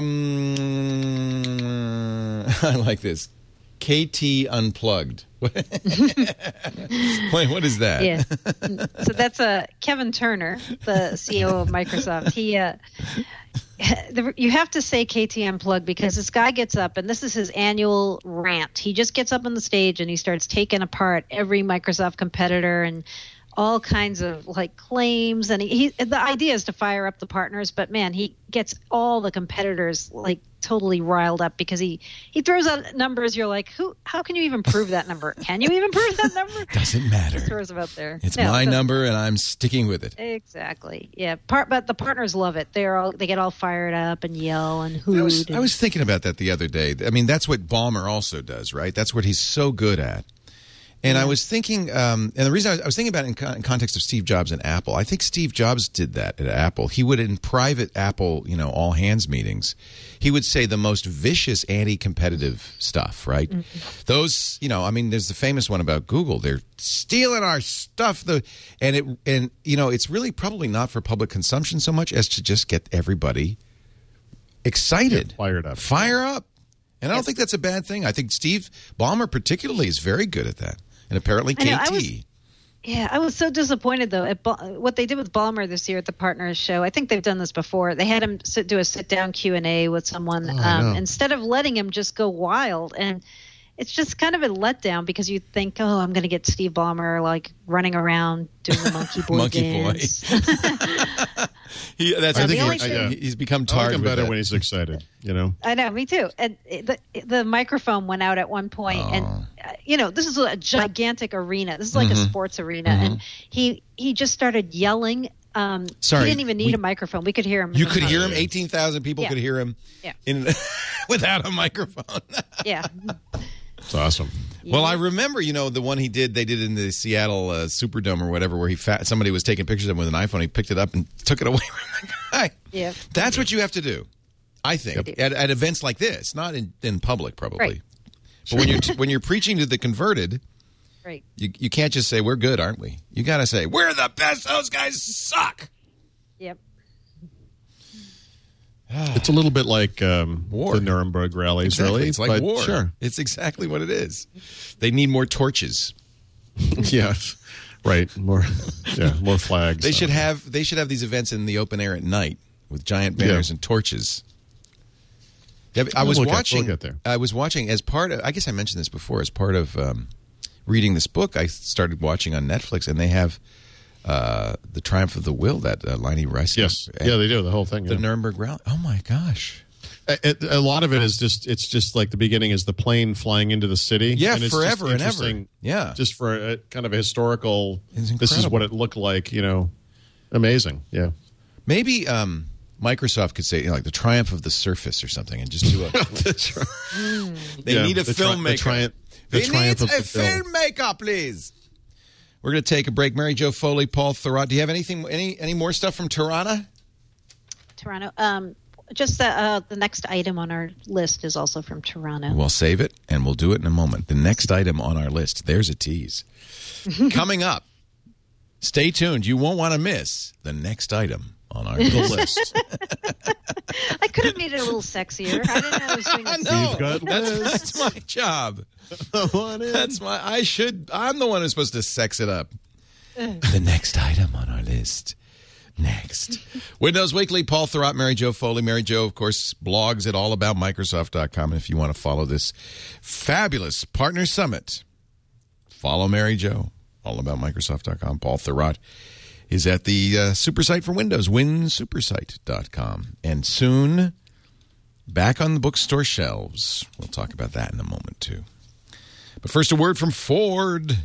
Um, I like this. K T Unplugged. Wait, what is that? Yeah. So that's uh, Kevin Turner, the C E O of Microsoft. He, uh, the, you have to say K T Unplugged because this guy gets up, and this is his annual rant. He just gets up on the stage and he starts taking apart every Microsoft competitor and all kinds of like claims, and he, he the idea is to fire up the partners, but man, he gets all the competitors like totally riled up because he he throws out numbers. You're like, who? How can you even prove that number? Can you even prove that number? Doesn't matter. He throws them out there. It's no, my it number, and I'm sticking with it. Exactly. Yeah. Part, but the partners love it. They're all they get all fired up and yell and hoot. I was, and, I was thinking about that the other day. I mean, that's what Ballmer also does, right? That's what he's so good at. And I was thinking, um, and the reason I was, I was thinking about it in, con- in context of Steve Jobs and Apple, I think Steve Jobs did that at Apple. He would, in private Apple, you know, all hands meetings, he would say the most vicious anti-competitive stuff, right? Mm-hmm. Those, you know, I mean, there's the famous one about Google. They're stealing our stuff. The and it and you know, it's really probably not for public consumption so much as to just get everybody excited, yeah, fired up, fire up. And I don't think that's a bad thing. I think Steve Ballmer particularly is very good at that. And apparently K T. I know, I was, yeah, I was so disappointed, though, at ba- what they did with Ballmer this year at the Partners Show. I think they've done this before. They had him sit, do a sit-down Q and A with someone oh, um, instead of letting him just go wild. And it's just kind of a letdown because you think, oh, I'm going to get Steve Ballmer, like, running around doing the monkey boy monkey dance. boy. he, that's I I think think he, yeah. he's become I tired like him with better that. when he's excited, you know? I know, me too. And the the microphone went out at one point, Oh. and uh, you know, this is a gigantic arena. This is like Mhm. a sports arena, Mhm. and he he just started yelling. Um, Sorry, he didn't even need we- a microphone. We could hear him. You in could the hear house. him. eighteen thousand people Yeah. could hear him Yeah. in without a microphone. Yeah. It's awesome. Well, I remember, you know, the one he did, they did in the Seattle uh, Superdome or whatever, where he fa- somebody was taking pictures of him with an iPhone. He picked it up and took it away from the guy. Yeah. That's what you have to do, I think, Yep. at, at events like this, not in, in public, probably. Right. But when you're t- when you're preaching to the converted, Right. you you can't just say we're good, aren't we? You got to say we're the best. Those guys suck. Yep. It's a little bit like um, War. the Nuremberg rallies, Exactly. really. It's like but war. Sure. It's exactly what it is. They need more torches. Yeah. Right. More yeah, more flags. They should have they should have these events in the open air at night with giant banners Yeah. and torches. Yeah, I was We'll get- watching. we'll get there. I was watching as part of. I guess I mentioned this before. As part of um, reading this book, I started watching on Netflix, and they have uh, the Triumph of the Will. That uh, Liney Rice. Yes. Yeah, they do the whole thing. The yeah. Nuremberg rally. Oh my gosh. A, a lot of it is just it's just like the beginning is the plane flying into the city. Yeah, and it's forever just and ever. interesting, Yeah. just for a kind of a historical. It's This is incredible. what it looked like, you know, amazing. Yeah. Maybe um, Microsoft could say, you know, like the triumph of the Surface or something, and just do a. That's right. They Yeah, need a the tri- filmmaker. the triumph- the they triumph need of a the film. filmmaker, please. We're going to take a break. Mary Jo Foley, Paul Thurrott. Do you have anything? Any any more stuff from Tirana? Toronto. Um, just the, uh, the next item on our list is also from Toronto. We'll save it, and we'll do it in a moment. The next item on our list, there's a tease. Coming up, stay tuned. You won't want to miss the next item on our list. I could have made it a little sexier. I didn't know I was doing I this. know. You've got That's, lists. that's my job. Come on in. That's my. I should. I'm the one who's supposed to sex it up. The next item on our list. Next. Windows Weekly, Paul Thurrott, Mary Jo Foley. Mary Jo, of course, blogs at all about Microsoft dot com. And if you want to follow this fabulous partner summit, follow Mary Jo, all about Microsoft dot com. Paul Thurrott is at the uh, super site for Windows, win super site dot com. And soon, back on the bookstore shelves. We'll talk about that in a moment, too. But first, a word from Ford.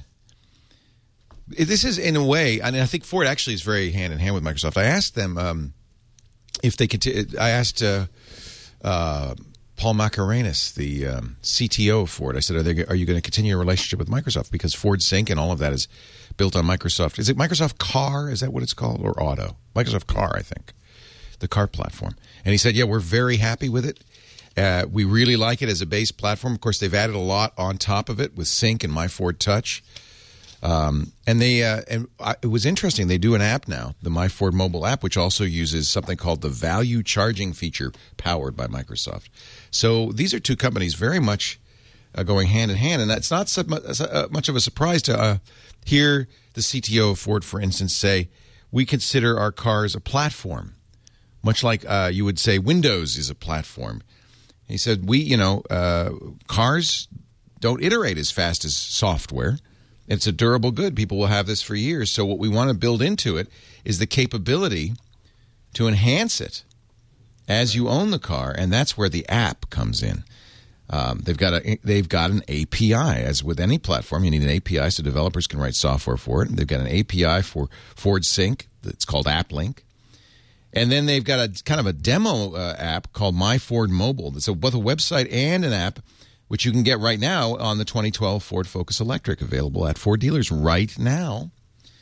This is, in a way, and I think Ford actually is very hand in hand with Microsoft. I asked them um, if they could. I asked uh, uh, Paul Macarenas, the um, C T O of Ford. I said, "Are they? Are you going to continue your relationship with Microsoft? Because Ford Sync and all of that is built on Microsoft. Is it Microsoft Car? Is that what it's called, or Auto? Microsoft Car, I think, the car platform." And he said, "Yeah, we're very happy with it. Uh, we really like it as a base platform. Of course, they've added a lot on top of it with Sync and My Ford Touch." Um, and they uh, and I, it was interesting. They do an app now, the My Ford mobile app, which also uses something called the value charging feature powered by Microsoft. So these are two companies very much uh, going hand in hand, and that's not so much, uh, much of a surprise to uh, hear the C T O of Ford, for instance, say, "We consider our cars a platform, much like uh, you would say Windows is a platform." He said, "We, you know, uh, cars don't iterate as fast as software. It's a durable good. People will have this for years. So what we want to build into it is the capability to enhance it as you own the car, and that's where the app comes in. Um, they've got a they've got an A P I. As with any platform, you need an A P I so developers can write software for it. They've got an A P I for Ford Sync. It's called AppLink. And then they've got a kind of a demo uh, app called My Ford Mobile. It's a, both a website and an app, which you can get right now on the twenty twelve Ford Focus Electric, available at Ford dealers right now.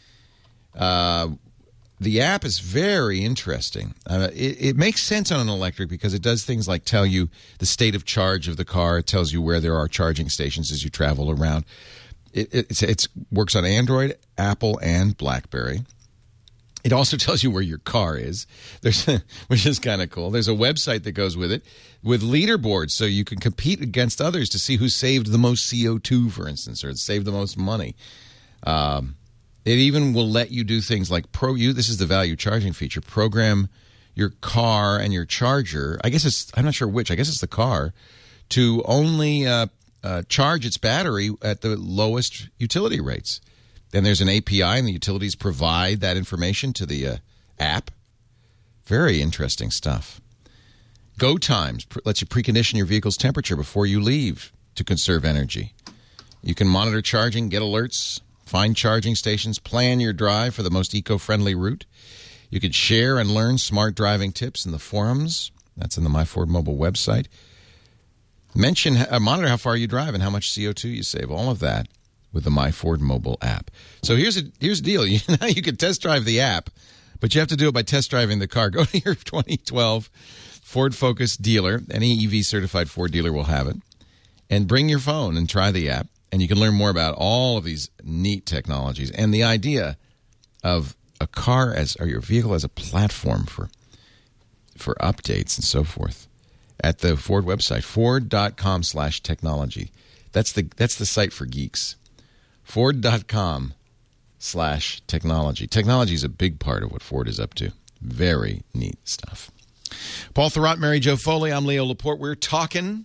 Uh, the app is very interesting. Uh, it, it makes sense on an electric because it does things like tell you the state of charge of the car. It tells you where there are charging stations as you travel around. It it it's, works on Android, Apple, and BlackBerry. It also tells you where your car is, There's, which is kind of cool. There's a website that goes with it with leaderboards, so you can compete against others to see who saved the most C O two, for instance, or saved the most money. Um, it even will let you do things like pro. You this is the value charging feature. Program your car and your charger. I guess it's. I'm not sure which. I guess it's the car to only uh, uh, charge its battery at the lowest utility rates. Then there's an A P I, and the utilities provide that information to the uh, app. Very interesting stuff. Go Times pr- lets you precondition your vehicle's temperature before you leave to conserve energy. You can monitor charging, get alerts, find charging stations, plan your drive for the most eco-friendly route. You can share and learn smart driving tips in the forums. That's in the My Ford Mobile website. Mention, uh, monitor how far you drive and how much C O two you save. All of that with the My Ford Mobile app. So here's a here's the deal. You, now you can test drive the app, but you have to do it by test driving the car. Go to your twenty twelve Ford Focus dealer. Any E V-certified Ford dealer will have it. And bring your phone and try the app. And you can learn more about all of these neat technologies and the idea of a car as or your vehicle as a platform for for updates and so forth at the Ford website, ford.com slash technology. That's the that's the site for geeks. Ford.com slash technology. Technology is a big part of what Ford is up to. Very neat stuff. Paul Thurrott, Mary Jo Foley. I'm Leo Laporte. We're talking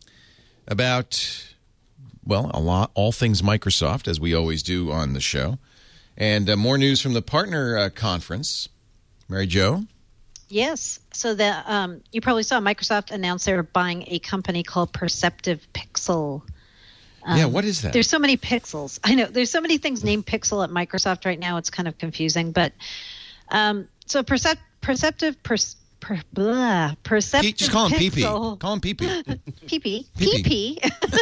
about, well, a lot, all things Microsoft, as we always do on the show. And uh, more news from the partner uh, conference. Mary Jo? Yes. So the um, you probably saw Microsoft announce they were buying a company called Perceptive Pixel. Um, yeah, what is that? There's so many pixels. I know there's so many things named Pixel at Microsoft right now. It's kind of confusing, but Um, so percep- perceptive, per- per- blah, perceptive. Pete, just call him Pee Pee. pixel- Call him Pee Pee. Pee Pee. Pee Pee Pee.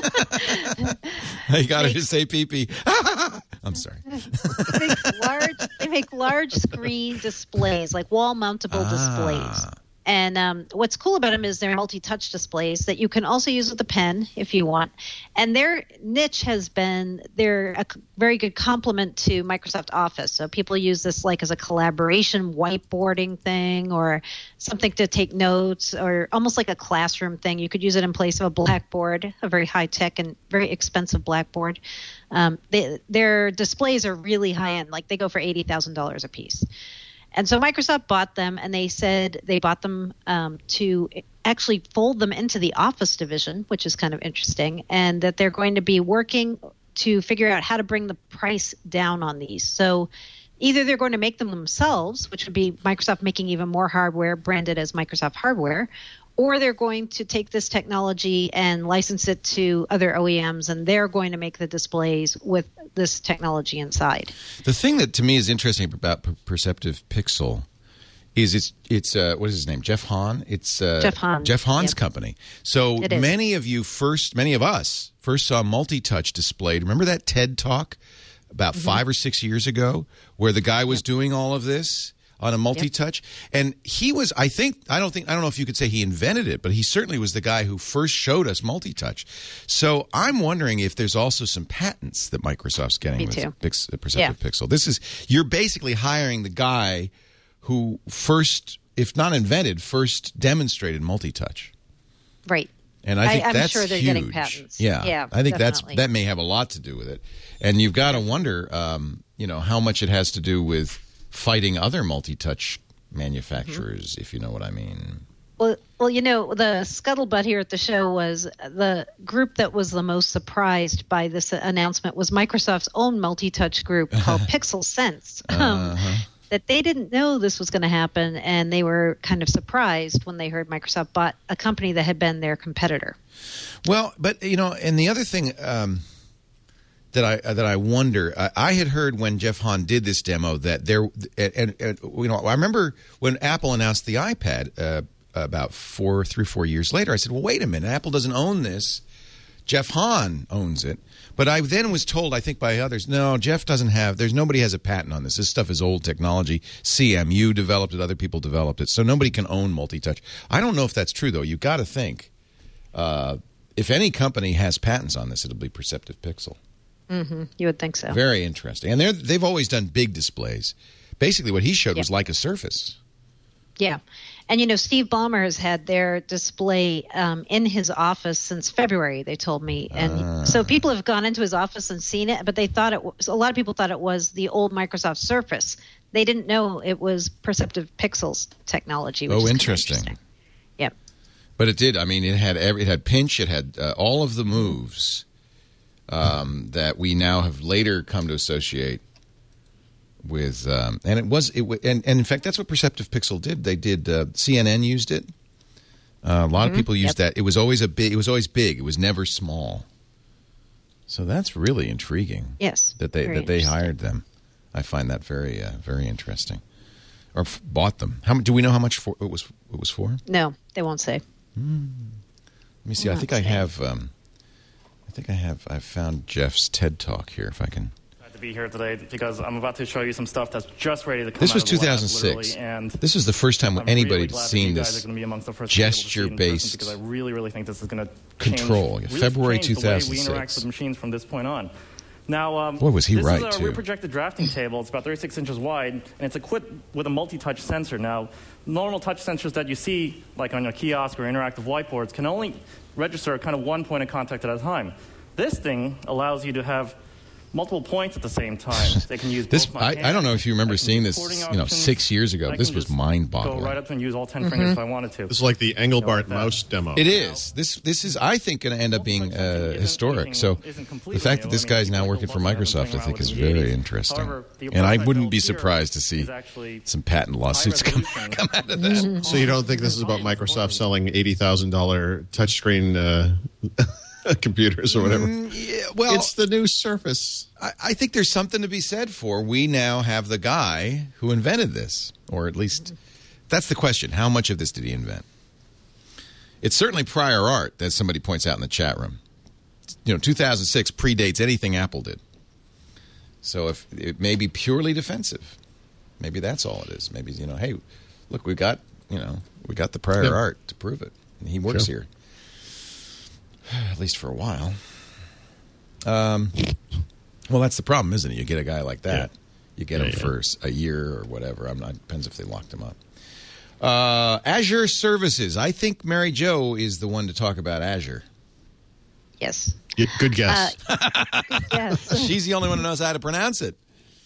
You got to just say Pee Pee. I'm sorry. They make large. They make large screen displays, like wall mountable Ah. displays. And um, what's cool about them is they're multi-touch displays that you can also use with a pen if you want. And their niche has been they're a c- very good complement to Microsoft Office. So people use this like as a collaboration whiteboarding thing or something to take notes or almost like a classroom thing. You could use it in place of a blackboard, a very high-tech and very expensive blackboard. Um, they, their displays are really high-end. Like they go for eighty thousand dollars a piece. And so Microsoft bought them, and they said they bought them um, to actually fold them into the Office division, which is kind of interesting, and that they're going to be working to figure out how to bring the price down on these. So either they're going to make them themselves, which would be Microsoft making even more hardware branded as Microsoft hardware, or they're going to take this technology and license it to other O E Ms, and they're going to make the displays with this technology inside. The thing that to me is interesting about per- Perceptive Pixel is it's it's uh, what is his name? Jeff Hahn. It's uh, Jeff Hahn. Jeff Hahn's Yep. company. So It is. many of you first, many of us first saw multi-touch displayed. Remember that TED Talk about Mm-hmm. five or six years ago, where the guy was doing all of this on a multi-touch, and he was. I think I don't think I don't know if you could say he invented it, but he certainly was the guy who first showed us multi-touch. So I'm wondering if there's also some patents that Microsoft's getting Me with too. Pix, Perceptive Pixel. This is you're basically hiring the guy who first, if not invented, first demonstrated multi-touch. Right. And I think I- I'm that's sure they're huge. getting patents. Yeah, Yeah, I think definitely. that's that may have a lot to do with it. And you've got to wonder, um, you know, how much it has to do with fighting other multi-touch manufacturers, Mm-hmm. if you know what I mean. Well, well, you know, the scuttlebutt here at the show was the group that was the most surprised by this announcement was Microsoft's own multi-touch group called Pixel Sense. Um, Uh-huh. that they didn't know this was going to happen, and they were kind of surprised when they heard Microsoft bought a company that had been their competitor. Well, but you know, and the other thing um, that I that I wonder, I, I had heard when Jeff Hahn did this demo that there, and, and, and you know, I remember when Apple announced the iPad uh, about four, three, four years later. I said, "Well, wait a minute, Apple doesn't own this. Jeff Hahn owns it." But I then was told, I think by others, no, Jeff doesn't have. There's nobody has a patent on this. This stuff is old technology. C M U developed it. Other people developed it. So nobody can own multi-touch. I don't know if that's true though. You've got to think. Uh, if any company has patents on this, it'll be Perceptive Pixel. Mm-hmm. You would think so. Very interesting. And they're, they've always done big displays. Basically, what he showed was Yeah. like a Surface. Yeah. And, you know, Steve Ballmer has had their display um, in his office since February, they told me. And Ah. so people have gone into his office and seen it, but they thought it was, a lot of people thought it was the old Microsoft Surface. They didn't know it was Perceptive Pixels technology. Which Oh, is kinda interesting. interesting. Yep. But it did. I mean, it had every, it had pinch. It had uh, all of the moves um, that we now have later come to associate with. Um, and it was it. w- And, and in fact, that's what Perceptive Pixel did. They did. Uh, C N N used it. Uh, a lot of people used Yep. that. It was always a big. It was always big. It was never small. So that's really intriguing. Yes. That they Very that they interesting. hired them. I find that very uh, very interesting. Or f- bought them. How mu- do we know how much for, it was? It was for? No, they won't say. Let me see. I think I have. Um, I think I have. I've found Jeff's TED Talk here. If I can. Glad to be here today because I'm about to show you some stuff that's just ready to come This out was of the lab, two thousand six. literally, and This is the first time I'm anybody really had glad that seen you guys this are gonna be amongst the first people to see it in person gesture-based because I really, really think this is going to control. change, really February change the way we interact two thousand six. with machines from this point on. Now, um, Boy, was he this right, is a too. rear projected drafting table. It's about thirty-six inches wide, and it's equipped with a multi-touch sensor. Now, normal touch sensors that you see, like on your kiosk or interactive whiteboards, can only register kind of one point of contact at a time. This thing allows you to have multiple points at the same time. They can use This both my I, hands. I don't know if you remember I can seeing use this. recording You know, options. six years ago. I This can was just mind-boggling. Go right up and use all ten fingers if I wanted to. This is like the Engelbart that. mouse demo. It is. This this is. I think going to end up being uh, historic. So the fact that this guy's now working for Microsoft, I think, is very interesting. And I wouldn't be surprised to see some patent lawsuits come come out of this. So you don't think this is about Microsoft selling eighty thousand dollars touchscreen uh, computers or whatever? Yeah, well, It's the new Surface. I, I think there's something to be said for we now have the guy who invented this. Or at least, that's the question. How much of this did he invent? It's certainly prior art, as somebody points out in the chat room. You know, two thousand six predates anything Apple did. So if it may be purely defensive. Maybe that's all it is. Maybe, you know, hey, look, we got, you know, we got the prior yep. art to prove it. And he works sure. here. At least for a while. Um, well, that's the problem, isn't it? You get a guy like that. Yeah. You get yeah, him yeah. for a year or whatever. I'm not, depends if they locked him up. Uh, Azure services. I think Mary Jo is the one to talk about Azure. Yes. Good guess. Uh, good guess. She's the only one who knows how to pronounce it.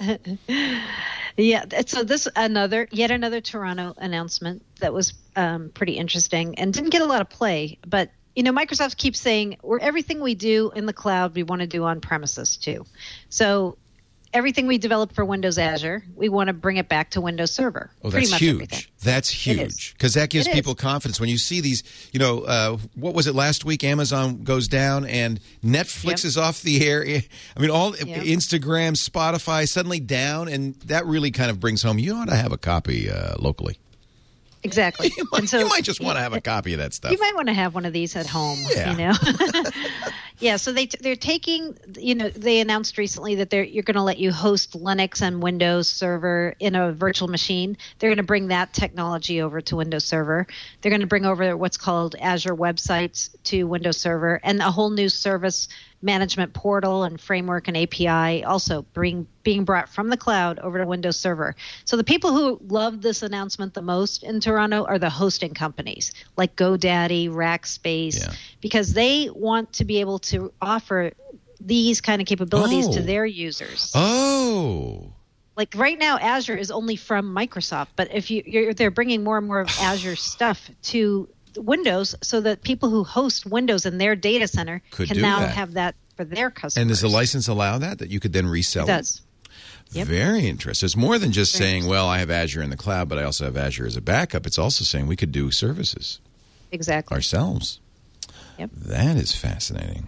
Yeah. So this another yet another Toronto announcement that was um, pretty interesting and didn't get a lot of play. But you know, Microsoft keeps saying we're everything we do in the cloud we want to do on premises too. So everything we develop for Windows Azure, we want to bring it back to Windows Server. Oh, that's much huge. Everything. That's huge because that gives it people is. confidence when you see these. You know, uh, what was it last week? Amazon goes down and Netflix yep. is off the air. I mean, all yep. Instagram, Spotify suddenly down, and that really kind of brings home. You ought to have a copy uh, locally. Exactly. You might, and so, you might just want to have a copy of that stuff. You might want to have one of these at home, yeah. you know. yeah, so they they're taking, you know, they announced recently that they're you're going to let you host Linux and Windows Server in a virtual machine. They're going to bring that technology over to Windows Server. They're going to bring over what's called Azure Websites to Windows Server and a whole new service management portal and framework and A P I also bring being brought from the cloud over to Windows Server. So the people who love this announcement the most in Toronto are the hosting companies like GoDaddy, Rackspace, yeah. because they want to be able to offer these kind of capabilities oh. to their users. Oh. Like right now, Azure is only from Microsoft, but if you you're, they're bringing more and more of Azure stuff to Windows so that people who host Windows in their data center could can do now that. have that for their customers. And does the license allow that, that you could then resell it? Does. It? Yep. Very interesting. It's more than just Very saying, well, I have Azure in the cloud, but I also have Azure as a backup. It's also saying we could do services exactly ourselves. Yep. That is fascinating.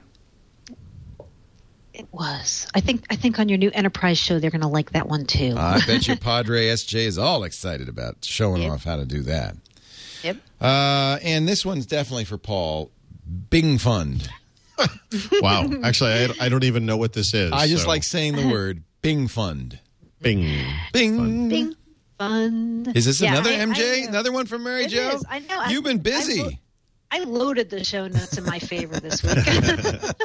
It was. I think I think on your new enterprise show, they're going to like that one too. I bet you Padre S J is all excited about showing yep. off how to do that. Yep. Uh, and this one's definitely for Paul. Bing Fund. Wow. Actually, I, I don't even know what this is. I just so. like saying the word Bing Fund. Bing. Bing. Fund. Bing Fund. Is this yeah, another I, M J? I, another one from Mary it Jo? Is. I know. You've been busy. I, lo- I loaded the show notes in my favor this week.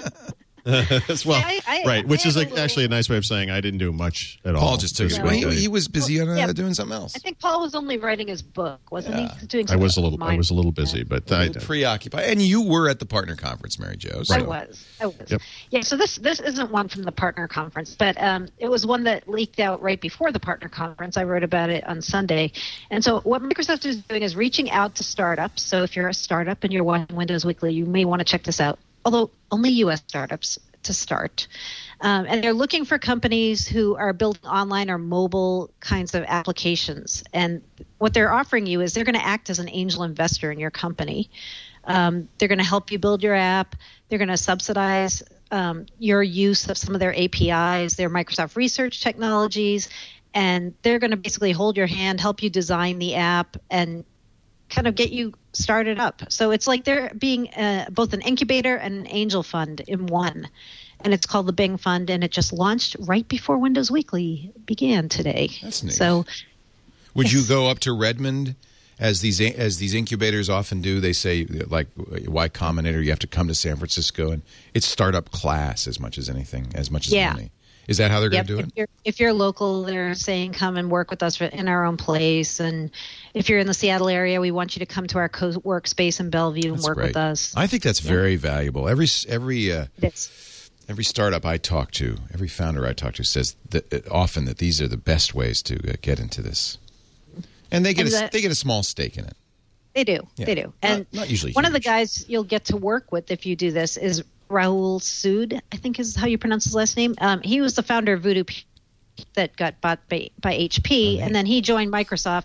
well, I, I, right, which I is a a, little, actually a nice way of saying I didn't do much at all. Paul just took this it. week. He, he was busy on uh, yeah. doing something else. I think Paul was only writing his book, wasn't Yeah. he? Doing I was a little. minor. I was a little busy, but A I, little preoccupied. And you were at the partner conference, Mary Jo. So. I was. I was. Yep. Yeah, so this this isn't one from the partner conference, but um, it was one that leaked out right before the partner conference. I wrote about it on Sunday. And so what Microsoft is doing is reaching out to startups. So if you're a startup and you're watching Windows Weekly, you may want to check this out, although only U S startups to start. Um, and they're looking for companies who are building online or mobile kinds of applications. And what they're offering you is they're going to act as an angel investor in your company. Um, they're going to help you build your app. They're going to subsidize um, your use of some of their A P Is, their Microsoft Research technologies, and they're going to basically hold your hand, help you design the app, and kind of get you started up. So it's like they're being uh, both an incubator and an angel fund in one. And it's called the Bing Fund, and it just launched right before Windows Weekly began today. That's neat. So, would yes. you go up to Redmond, as these as these incubators often do? They say, like Y Combinator, you have to come to San Francisco, and it's startup class as much as anything, as much as Yeah. money. Is that how they're yep, going to do if it? You're, if you're local, they're saying come and work with us for, in our own place. And if you're in the Seattle area, we want you to come to our co-work space in Bellevue and That's work great. with us. I think that's Yeah. very valuable. Every every uh, It's, every startup I talk to, every founder I talk to says that, uh, often that these are the best ways to uh, get into this, and they get And a, that- they get a small stake in it. They do. Yeah. They do. And Not- not usually one of the huge. guys you'll get to work with if you do this is Rahul Sood, I think is how you pronounce his last name. Um, he was the founder of Voodoo P- that got bought by, by H P, Okay. and then he joined Microsoft.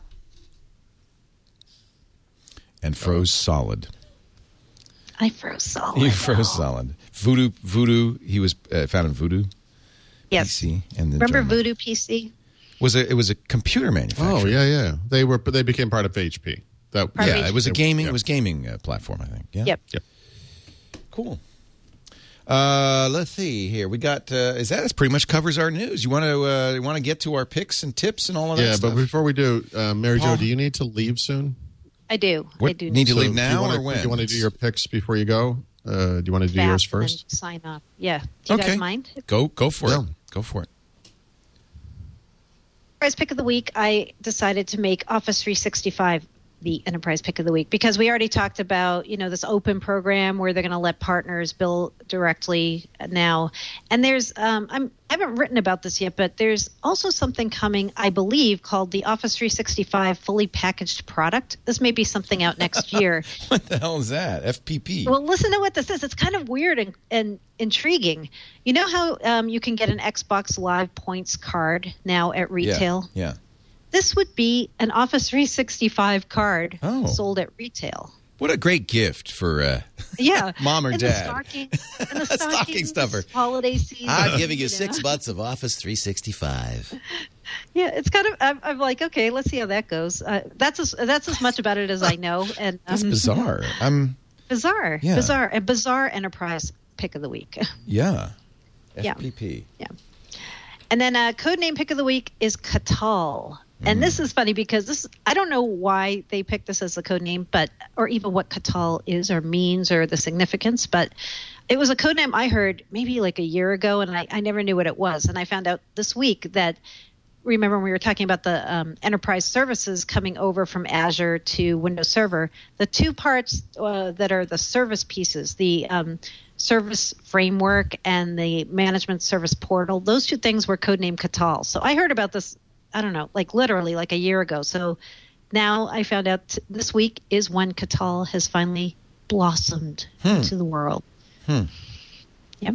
And froze solid. I froze solid. He froze solid. Voodoo, Voodoo. He was uh, founded Voodoo Yes. P C, and then Remember joined- Voodoo P C? Was a, it was a computer manufacturer. Oh yeah, yeah. They were, but they became part of H P. That Part of yeah, H P. it was a gaming. Yeah. It was gaming uh, platform, I think. Yeah. Yep. Yep. Cool. Uh, let's see here. We got. Uh, is that? That pretty much covers our news. You want to? Uh, you want to get to our picks and tips and all of that Yeah, stuff? but before we do, uh, Mary Paul? Jo, do you need to leave soon? I do. What, I do need to So leave do you now wanna, or when? Do you want to do your picks before you go? Uh, do you want to do fast yours and first? then sign off. Yeah. Do you Okay. guys mind? Go go for Yeah. it. Go for it. Enterprise pick of the week, I decided to make Office three sixty-five the enterprise pick of the week because we already talked about, you know, this open program where they're going to let partners bill directly now. And there's, um, I'm, I haven't written about this yet, but there's also something coming, I believe, called the Office three sixty-five fully packaged product. This may be something out next year. What the hell is that? F P P. Well, listen to what this is. It's kind of weird and, and intriguing. You know how um, you can get an Xbox Live points card now at retail? Yeah. yeah. This would be an Office three sixty-five card Oh. sold at retail. What a great gift for uh, Yeah. mom or in dad. The stocking, in the A stocking stocking stuffer. Holiday season. I'm giving you know? six months of Office three sixty-five. Yeah, it's kind of. I'm, I'm like, okay, let's see how that goes. Uh, that's as that's as much about it as I know. And That's um, bizarre. I'm. Bizarre. Yeah. Bizarre. A bizarre enterprise pick of the week. Yeah. Yeah. F P P. Yeah. And then uh, codename pick of the week is Catal. And this is funny because this I don't know why they picked this as the code name, but or even what Catal is or means or the significance, but it was a code name I heard maybe like a year ago, and I, I never knew what it was. And I found out this week that remember when we were talking about the um, enterprise services coming over from Azure to Windows Server, the two parts uh, that are the service pieces, the um, service framework and the management service portal, those two things were codenamed Catal. So I heard about this, I don't know, like literally like a year ago. So now I found out t- this week is when Catal has finally blossomed Hmm. into the world. Hmm. Yep.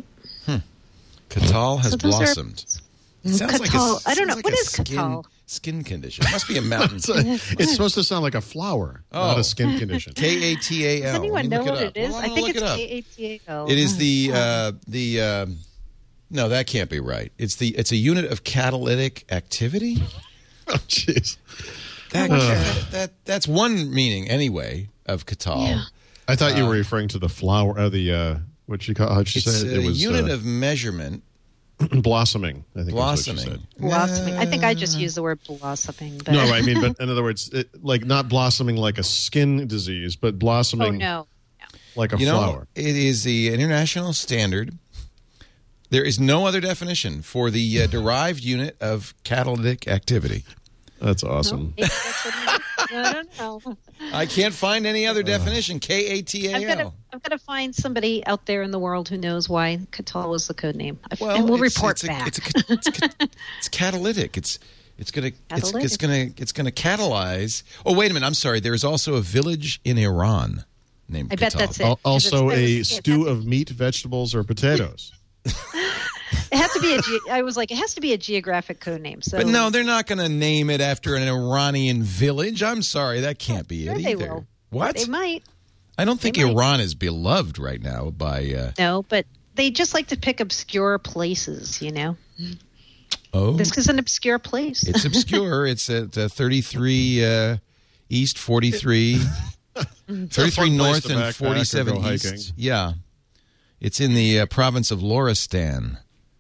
Catal has So those are- blossomed. It sounds like a, Catal. I don't sounds know. like What a is skin, Catal? Skin condition. It must be a mountain. It's, a- it's supposed to sound like a flower, not Oh. a skin condition. K A T A L. Does anyone Let me know look what it it up. is? Well, I'm I gonna think look it's it up. K A T A L. It is the uh, the um, no, that can't be right. It's the it's a unit of catalytic activity. Oh, jeez. That, that, that that's one meaning anyway of Catal. Yeah. I thought you were referring to the flower, uh, the, uh, what you call, how'd you It's say it? a It was unit uh, of measurement. blossoming, I think is what you Blossoming. said. Blossoming. I think I just used the word blossoming. But No, I mean, but in other words, it, like not blossoming like a skin disease, but oh blossoming no. like a You know, flower. it is the international standard. There is no other definition for the uh, derived unit of catalytic activity. That's awesome. Maybe that's what it is. I don't know. I can't find any other definition. K A T A I'm gonna, L. I'm gonna find somebody out there in the world who knows why Catal was the code name, Well, and we'll it's- report it's a- back. It's, a, it's, a, it's catalytic. It's it's gonna it's, it's Catalytic. gonna it's gonna catalyze. Oh wait a minute. I'm sorry. There is also a village in Iran named I bet Catal. that's it. Al- Also, Because a it's- it stew has- of meat, vegetables, or potatoes. It has to be a. ge- I was like, it has to be a geographic code name. So, But no, they're not going to name it after an Iranian village. I'm sorry, that can't be Sure it they either. will. What? they might. I don't think they might. Iran is beloved right now by. Uh, No, but they just like to pick obscure places. You know, oh, this is an obscure place. it's obscure. It's at uh, thirty-three uh, East, forty-three, thirty-three fun place North, to and backpack or forty-seven go East. hiking. Yeah, it's in the uh, province of Loristan.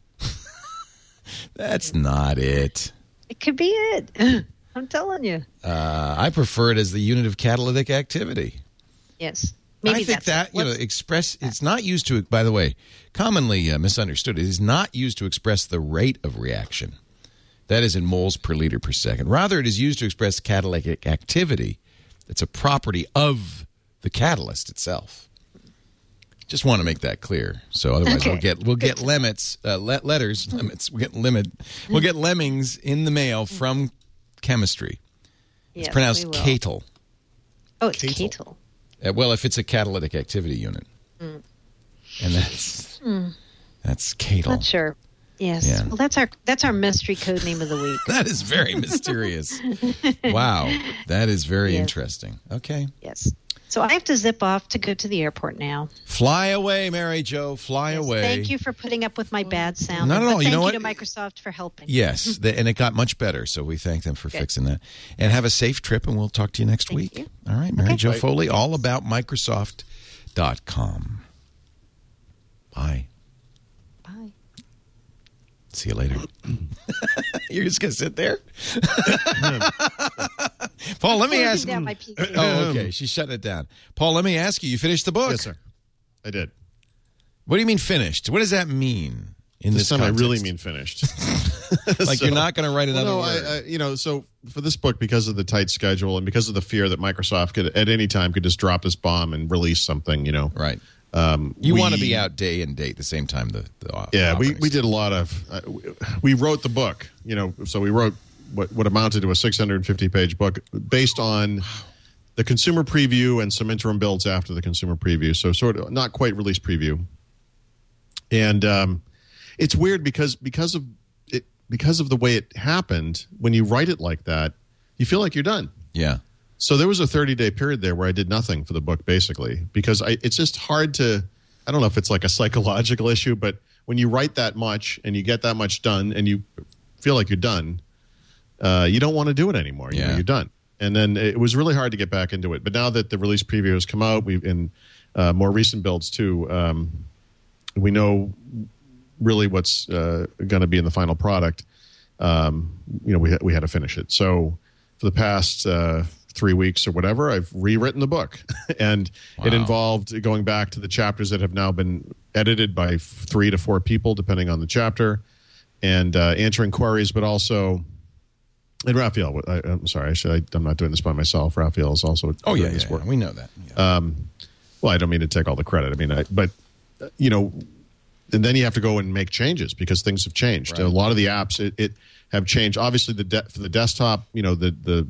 That's not it. It could be it. I'm telling you. Uh, I prefer it as the unit of catalytic activity. Yes. Maybe I think that's that you know, Let's- express. It's not used to. By the way, commonly uh, misunderstood. It is not used to express the rate of reaction. That is in moles per liter per second. Rather, it is used to express catalytic activity. It's a property of the catalyst itself. Just want to make that clear. So otherwise, Okay. we'll get we'll get limits, uh, le- letters, limits. We'll get limit. We'll get lemmings in the mail from chemistry. It's Yes, pronounced we will. catal. Oh, it's Catal. Catal. Uh, well, if it's a catalytic activity unit, Mm. and that's that's catal. Not sure. Yes. Yeah. Well, that's our that's our mystery code name of the week. That is very mysterious. Wow, that is very Yes. interesting. Okay, Yes. So I have to zip off to go to the airport now. Fly away, Mary Jo. Fly Yes, away. Thank you for putting up with my bad sound. Not at all. But You thank know you what? to Microsoft for helping. Yes, the, and it got much better, so we thank them for Good. fixing that. And have a safe trip, and we'll talk to you next Thank week. you. All right, Mary Okay. Jo Bye. Foley, all about Microsoft dot com. Bye. Bye. See you later. You're just going to sit there? Paul, let me Closing ask down my P C. Oh, okay. She's shutting it down. Paul, let me ask you. You finished the book? Yes, sir. I did. What do you mean finished? What does that mean in This this, time context? I really mean finished. Like So- you're not going to write another Well, no, word. I, I, you know, so for this book, because of the tight schedule and because of the fear that Microsoft could at any time could just drop this bomb and release something, you know, right. Um, You we- want to be out day and date the same time. The, the Yeah, we, operating we did a lot of. Uh, we- we wrote the book, you know, so we wrote what what amounted to a six hundred fifty page book based on the consumer preview and some interim builds after the consumer preview. So sort of not quite release preview. And um, it's weird because because of it because of the way it happened. When you write it like that, you feel like you're done. Yeah. So there was a thirty day period there where I did nothing for the book, basically, because I, it's just hard to. I don't know if it's like a psychological issue, but when you write that much and you get that much done and you feel like you're done, uh, you don't want to do it anymore. You know, Yeah. you're done. And then it was really hard to get back into it. But now that the release preview has come out, we've in uh, more recent builds too. Um, we know really what's uh, going to be in the final product. Um, you know, we ha- we had to finish it. So for the past uh, three weeks or whatever, I've rewritten the book, and Wow. it involved going back to the chapters that have now been edited by f- three to four people, depending on the chapter, and uh, answering queries, but also. And Raphael, I, I'm sorry, I should, I, I'm not doing this by myself. Raphael is also Oh, doing yeah, this yeah, work. yeah. We know that. Yeah. Um, well, I don't mean to take all the credit. I mean, I, but uh, you know, and then you have to go and make changes because things have changed. Right. A lot of the apps it, it have changed. Obviously, the de- for the desktop, you know, the the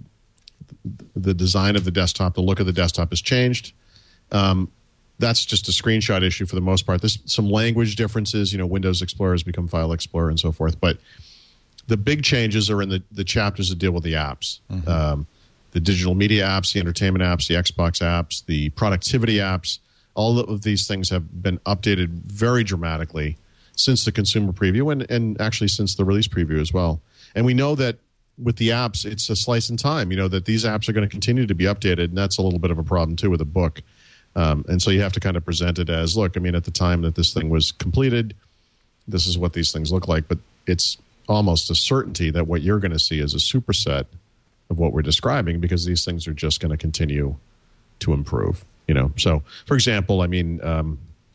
the design of the desktop, the look of the desktop has changed. Um, that's just a screenshot issue for the most part. There's some language differences. You know, Windows Explorer has become File Explorer and so forth. But the big changes are in the, the chapters that deal with the apps. Mm-hmm. Um, the digital media apps, the entertainment apps, the Xbox apps, the productivity apps. All of these things have been updated very dramatically since the consumer preview and, and actually since the release preview as well. And we know that with the apps, it's a slice in time, you know, that these apps are going to continue to be updated. And that's a little bit of a problem, too, with a book. Um, and so you have to kind of present it as, look, I mean, at the time that this thing was completed, this is what these things look like. But it's almost a certainty that what you're going to see is a superset of what we're describing because these things are just going to continue to improve. You know, so for example, I mean, um,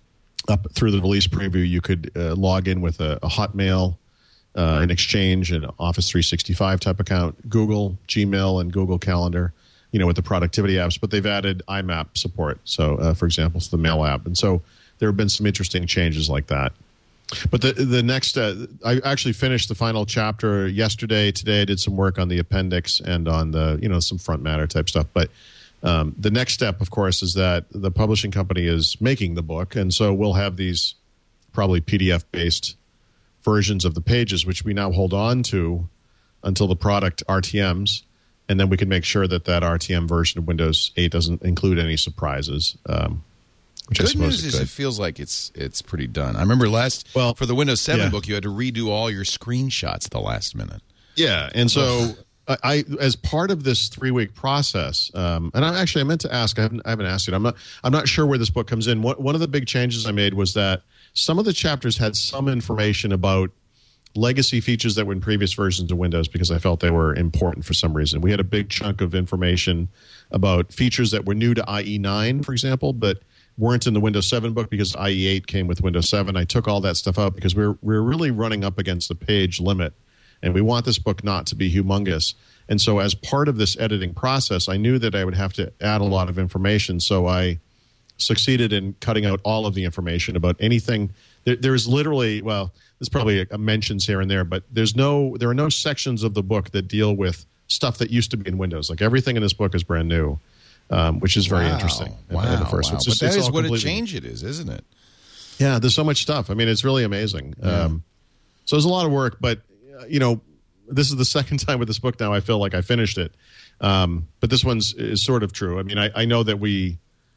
up through the release preview, you could uh, log in with a, a Hotmail, uh, an Exchange, an Office three sixty-five type account, Google, Gmail, and Google Calendar. You know, with the productivity apps, but they've added I MAP support. So, uh, for example, it's the Mail app, and so there have been some interesting changes like that. But the the next, uh, I actually finished the final chapter yesterday. Today, I did some work on the appendix and on the you know some front matter type stuff, but. Um, the next step, of course, is that the publishing company is making the book, and so we'll have these probably P D F-based versions of the pages, which we now hold on to until the product R T Ms, and then we can make sure that that R T M version of Windows eight doesn't include any surprises. Um, which I Good suppose news it is could. it feels like it's it's pretty done. I remember last Well, for the Windows seven yeah. book, you had to redo all your screenshots at the last minute. Yeah, and so I, I, as part of this three-week process, um, and I actually I meant to ask, I haven't, I haven't asked it. I'm not, I'm not sure where this book comes in. One, one of the big changes I made was that some of the chapters had some information about legacy features that were in previous versions of Windows because I felt they were important for some reason. We had a big chunk of information about features that were new to I E nine, for example, but weren't in the Windows seven book because I E eight came with Windows seven. I took all that stuff out because we we're, we we're really running up against the page limit. And we want this book not to be humongous. And so as part of this editing process, I knew that I would have to add a lot of information. So I succeeded in cutting out all of the information about anything. There, there's literally, well, there's probably a, a mentions here and there, but there's no, there are no sections of the book that deal with stuff that used to be in Windows. Like everything in this book is brand new, um, which is very Wow. interesting. Wow, at, at first. wow. It's just, but that it's is all what a completely- change it is, isn't it? Yeah, there's so much stuff. I mean, it's really amazing. Yeah. Um, so there's a lot of work, but uh, you know, this is the second time with this book now I feel like I finished it. Um, but this one's is sort of true. I mean, I, I know that we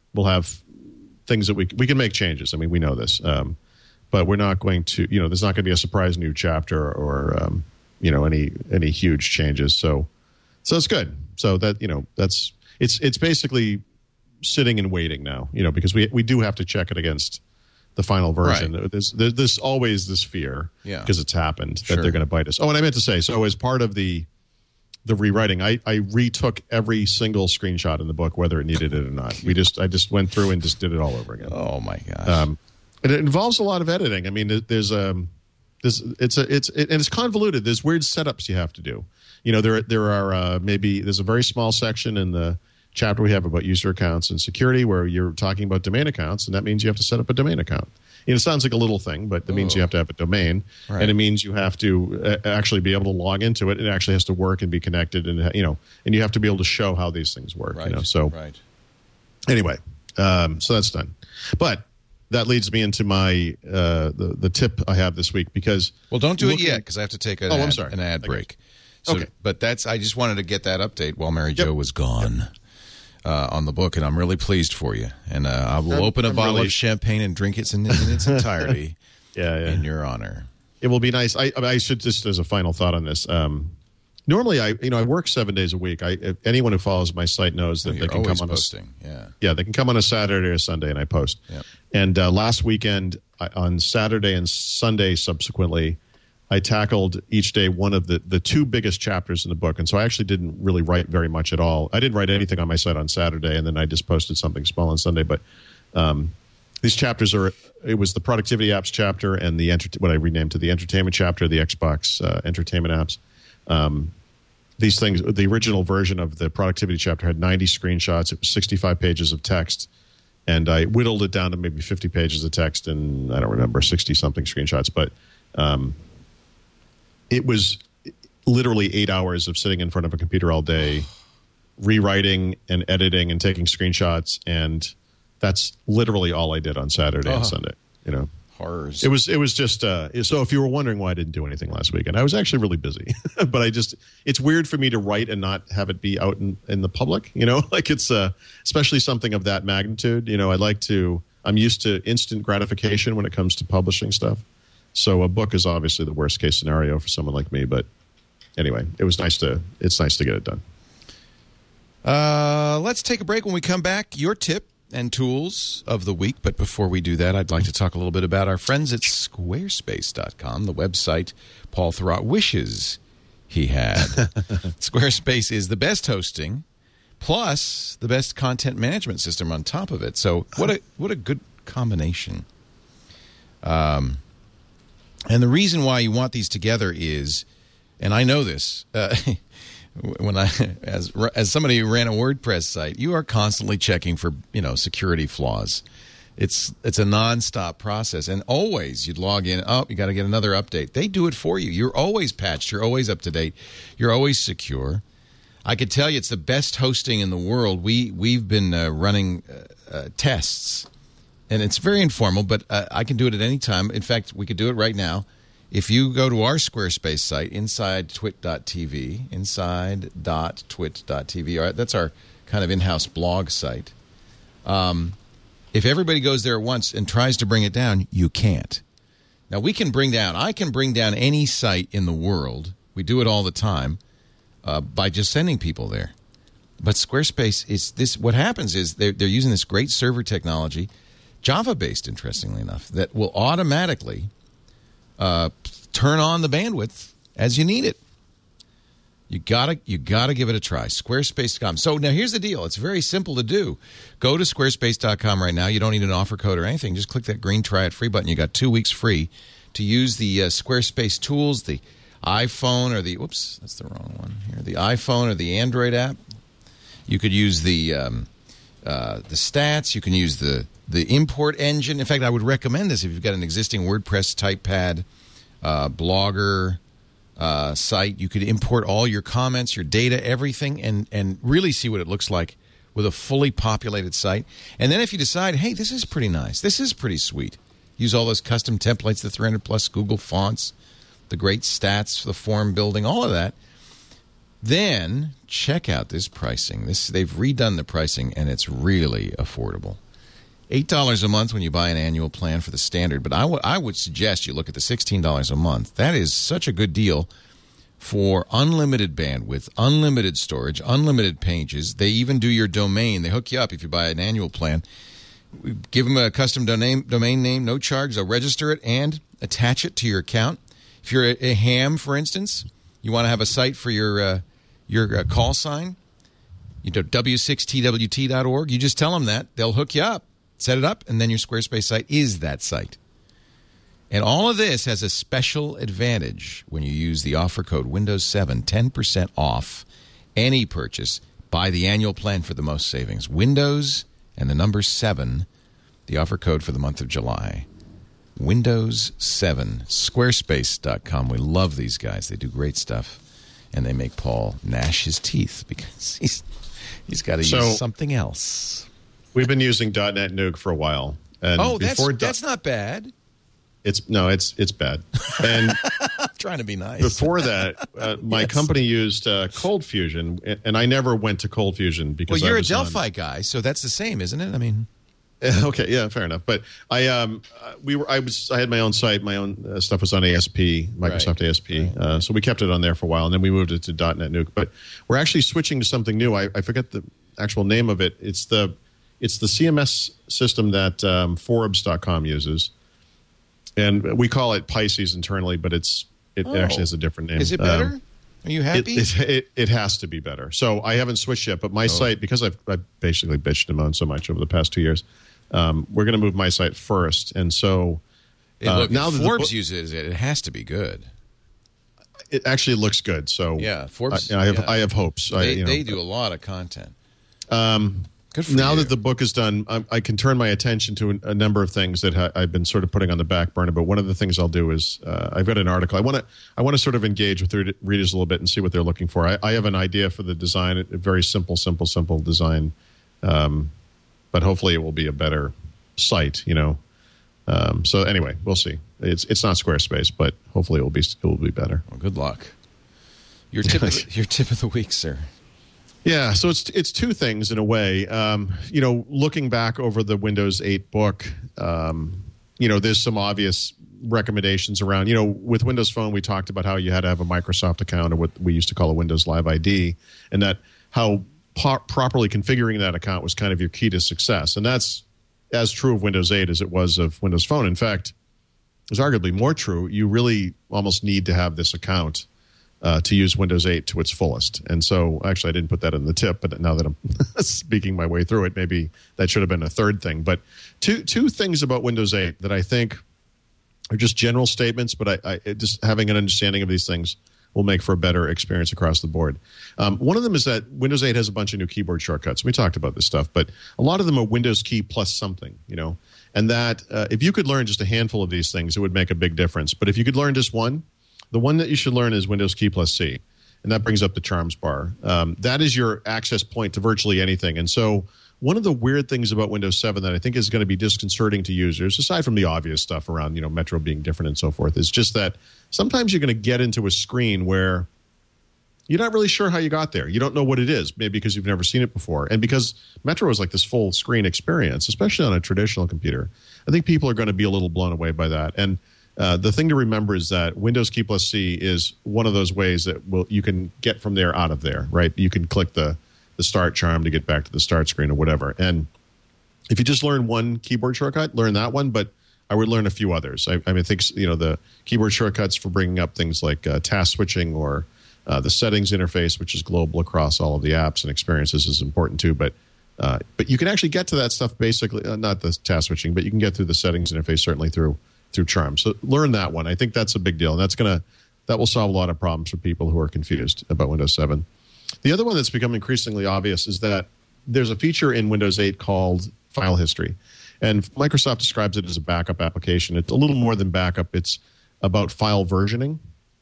we'll have things that we we can make changes. I mean, we know this, um, but we're not going to. You know, there's not going to be a surprise new chapter or um, you know any any huge changes. So so it's good. So that you know that's it's it's basically sitting and waiting now. You know, because we we do have to check it against the final version. Right. There's, there's always this fear yeah. because it's happened Sure. that they're going to bite us. Oh, and I meant to say, so as part of the the rewriting, I, I retook every single screenshot in the book, whether it needed it or not. We just I just went through and just did it all over again. Oh my gosh! Um, and it involves a lot of editing. I mean, there's um, there's it's a it's it, and it's convoluted. There's weird setups you have to do. You know, there there are uh, maybe there's a very small section in the chapter we have about user accounts and security where you're talking about domain accounts, and that means you have to set up a domain account. You know, it sounds like a little thing, but it means you have to have a domain, Right. and it means you have to uh, actually be able to log into it. It actually has to work and be connected, and you know, and you have to be able to show how these things work. Right. You know, so right. anyway, um, so that's done. But that leads me into my uh, the the tip I have this week because Well, don't do looking- it yet because I have to take an, Oh, ad, I'm sorry. an ad I break. So, Okay. But that's I just wanted to get that update while Mary Jo was gone uh, on the book, and I'm really pleased for you. And uh, I will I'm- open a I'm bottle really- of champagne and drink it in, in its entirety yeah, yeah. in your honor. It will be nice. I, I should just as a final thought on this. Um, normally, I you know I work seven days a week. I if anyone who follows my site knows that You're they can always come on posting. a Yeah. yeah they can come on a Saturday or Sunday, and I post. Yep. And uh, last weekend I, on Saturday and Sunday subsequently, I tackled each day one of the the two biggest chapters in the book, and so I actually didn't really write very much at all. I didn't write anything on my site on Saturday, and then I just posted something small on Sunday. But um, these chapters are it was the productivity apps chapter and the enter- what I renamed to the entertainment chapter, the Xbox uh, entertainment apps. Um, these things, the original version of the productivity chapter had ninety screenshots. It was sixty-five pages of text, and I whittled it down to maybe fifty pages of text, and I don't remember sixty something screenshots, but. Um, It was literally eight hours of sitting in front of a computer all day, rewriting and editing and taking screenshots, and that's literally all I did on Saturday and Uh-huh. Sunday. You know, Horrors. it was it was just uh, so. If you were wondering why I didn't do anything last weekend, I was actually really busy. But I just it's weird for me to write and not have it be out in, in the public. You know, like it's uh, especially something of that magnitude. You know, I like to. I'm used to instant gratification when it comes to publishing stuff. So a book is obviously the worst case scenario for someone like me, but anyway, it was nice to it's nice to get it done. Uh, let's take a break. When we come back, your tip and tools of the week. But before we do that, I'd like to talk a little bit about our friends at squarespace dot com, the website Paul Thurrott wishes he had. Squarespace is the best hosting, plus the best content management system on top of it. So what a what a good combination. Um. And the reason why you want these together is, and I know this, uh, when I as as somebody who ran a WordPress site, you are constantly checking for you know security flaws. It's it's a nonstop process, and always you'd log in. Oh, you got to get another update. They do it for you. You're always patched. You're always up to date. You're always secure. I could tell you it's the best hosting in the world. We we've been uh, running uh, uh, tests. And it's very informal, but uh, I can do it at any time. In fact, we could do it right now. If you go to our Squarespace site, inside twit dot t v, inside dot twit dot t v, all right, that's our kind of in-house blog site. Um, if everybody goes there at once and tries to bring it down, you can't. Now, we can bring down, I can bring down any site in the world. We do it all the time uh, by just sending people there. But Squarespace, is this. What happens is they're, they're using this great server technology, Java-based, interestingly enough, that will automatically uh, turn on the bandwidth as you need it. You gotta, you gotta give it a try. Squarespace dot com. So now here's the deal. It's very simple to do. Go to Squarespace dot com right now. You don't need an offer code or anything. Just click that green Try It Free button. You got two weeks free to use the uh, Squarespace tools, the iPhone or the, whoops, that's the wrong one here, the iPhone or the Android app. You could use the um, uh, the stats. You can use the the import engine. In fact, I would recommend this if you've got an existing WordPress typepad, uh, Blogger uh, site. You could import all your comments, your data, everything, and and really see what it looks like with a fully populated site. And then if you decide, hey, this is pretty nice, this is pretty sweet, use all those custom templates, the three hundred plus Google fonts, the great stats, the form building, all of that. Then check out this pricing. This they've redone the pricing, and it's really affordable. eight dollars a month when you buy an annual plan for the standard, but I, w- I would suggest you look at the sixteen dollars a month. That is such a good deal for unlimited bandwidth, unlimited storage, unlimited pages. They even do your domain. They hook you up if you buy an annual plan. Give them a custom domain, domain name, no charge. They'll register it and attach it to your account. If you're a, a ham, for instance, you want to have a site for your uh, your uh, call sign, you know, w six t w t dot org. You just tell them that. They'll hook you up, set it up, and then your Squarespace site is that site. And all of this has a special advantage when you use the offer code Windows seven, ten percent off any purchase. Buy the annual plan for the most savings. Windows and the number seven, the offer code for the month of July. Windows seven, squarespace dot com. We love these guys. They do great stuff. And they make Paul gnash his teeth because he's he's got to So, use something else. We've been using .dot net Nuke for a while. And Oh, that's before that's not bad. It's no, it's it's bad. And I'm trying to be nice. before that, uh, my Yes. company used uh, Cold Fusion, and I never went to Cold Fusion because Well, you're I a was on- Delphi guy, so that's the same, isn't it? I mean, Okay, yeah, fair enough. But I, um, uh, we were, I was, I had my own site. My own uh, stuff was on A S P, Microsoft Right. A S P. Uh, so we kept it on there for a while, and then we moved it to .dot net Nuke. But we're actually switching to something new. I, I forget the actual name of it. It's the, it's the C M S system that um, Forbes dot com uses, and we call it Pisces internally, but it's it Oh. actually has a different name. is it better? Um, Are you it, happy? it, it, it has to be better. So I haven't switched yet, but my site, because I've, I've basically bitched and moaned so much over the past two years, um, we're going to move my site first. And so Hey, uh, look, now if that the Forbes book- uses it, it has to be good. it actually looks good. So Yeah, Forbes. I, I have yeah. I have hopes. I, They, you know, they do a lot of content. Um, Good for now you. that the book is done, I, I can turn my attention to a, a number of things that ha- I've been sort of putting on the back burner. But one of the things I'll do is uh, I've got an article. I want to I want to sort of engage with the readers a little bit and see what they're looking for. I, I have an idea for the design, a very simple, simple, simple design. Um, but hopefully, it will be a better site. You know. Um, so anyway, we'll see. It's it's not Squarespace, but hopefully, it will be it will be better. Well, good luck. Your tip, of the, your tip of the week, sir. Yeah, so it's it's two things in a way. Um, you know, looking back over the Windows eight book, um, you know, there's some obvious recommendations around. You know, with Windows Phone, we talked about how you had to have a Microsoft account or what we used to call a Windows Live I D, and that how po- properly configuring that account was kind of your key to success. And that's as true of Windows eight as it was of Windows Phone. In fact, it's arguably more true. You really almost need to have this account Uh, to use Windows eight to its fullest. And so, actually, I didn't put that in the tip, but now that I'm speaking my way through it, maybe that should have been a third thing. But two two things about Windows eight that I think are just general statements, but I, I just having an understanding of these things will make for a better experience across the board. Um, one of them is that Windows eight has a bunch of new keyboard shortcuts. We talked about this stuff, but a lot of them are Windows key plus something, you know, and that uh, if you could learn just a handful of these things, it would make a big difference. But if you could learn just one, the one that you should learn is Windows key plus C, and that brings up the charms bar. Um, that is your access point to virtually anything. And so one of the weird things about Windows seven that I think is going to be disconcerting to users, aside from the obvious stuff around, you know, Metro being different and so forth, is just that sometimes you're going to get into a screen where you're not really sure how you got there. You don't know what it is, maybe because you've never seen it before. And because Metro is like this full screen experience, especially on a traditional computer, I think people are going to be a little blown away by that. And Uh, the thing to remember is that Windows key plus C is one of those ways that will you can get from there out of there, right? You can click the, the start charm to get back to the start screen or whatever. And if you just learn one keyboard shortcut, learn that one, but I would learn a few others. I, I mean, I think, you know, the keyboard shortcuts for bringing up things like uh, task switching or uh, the settings interface, which is global across all of the apps and experiences, is important too. But uh, but you can actually get to that stuff basically, uh, not the task switching, but you can get through the settings interface certainly through through Charm. So learn that one. I think that's a big deal. And that's going to, that will solve a lot of problems for people who are confused about Windows seven. The other one that's become increasingly obvious is that there's a feature in Windows eight called File History. And Microsoft describes it as a backup application. It's a little more than backup. It's about file versioning.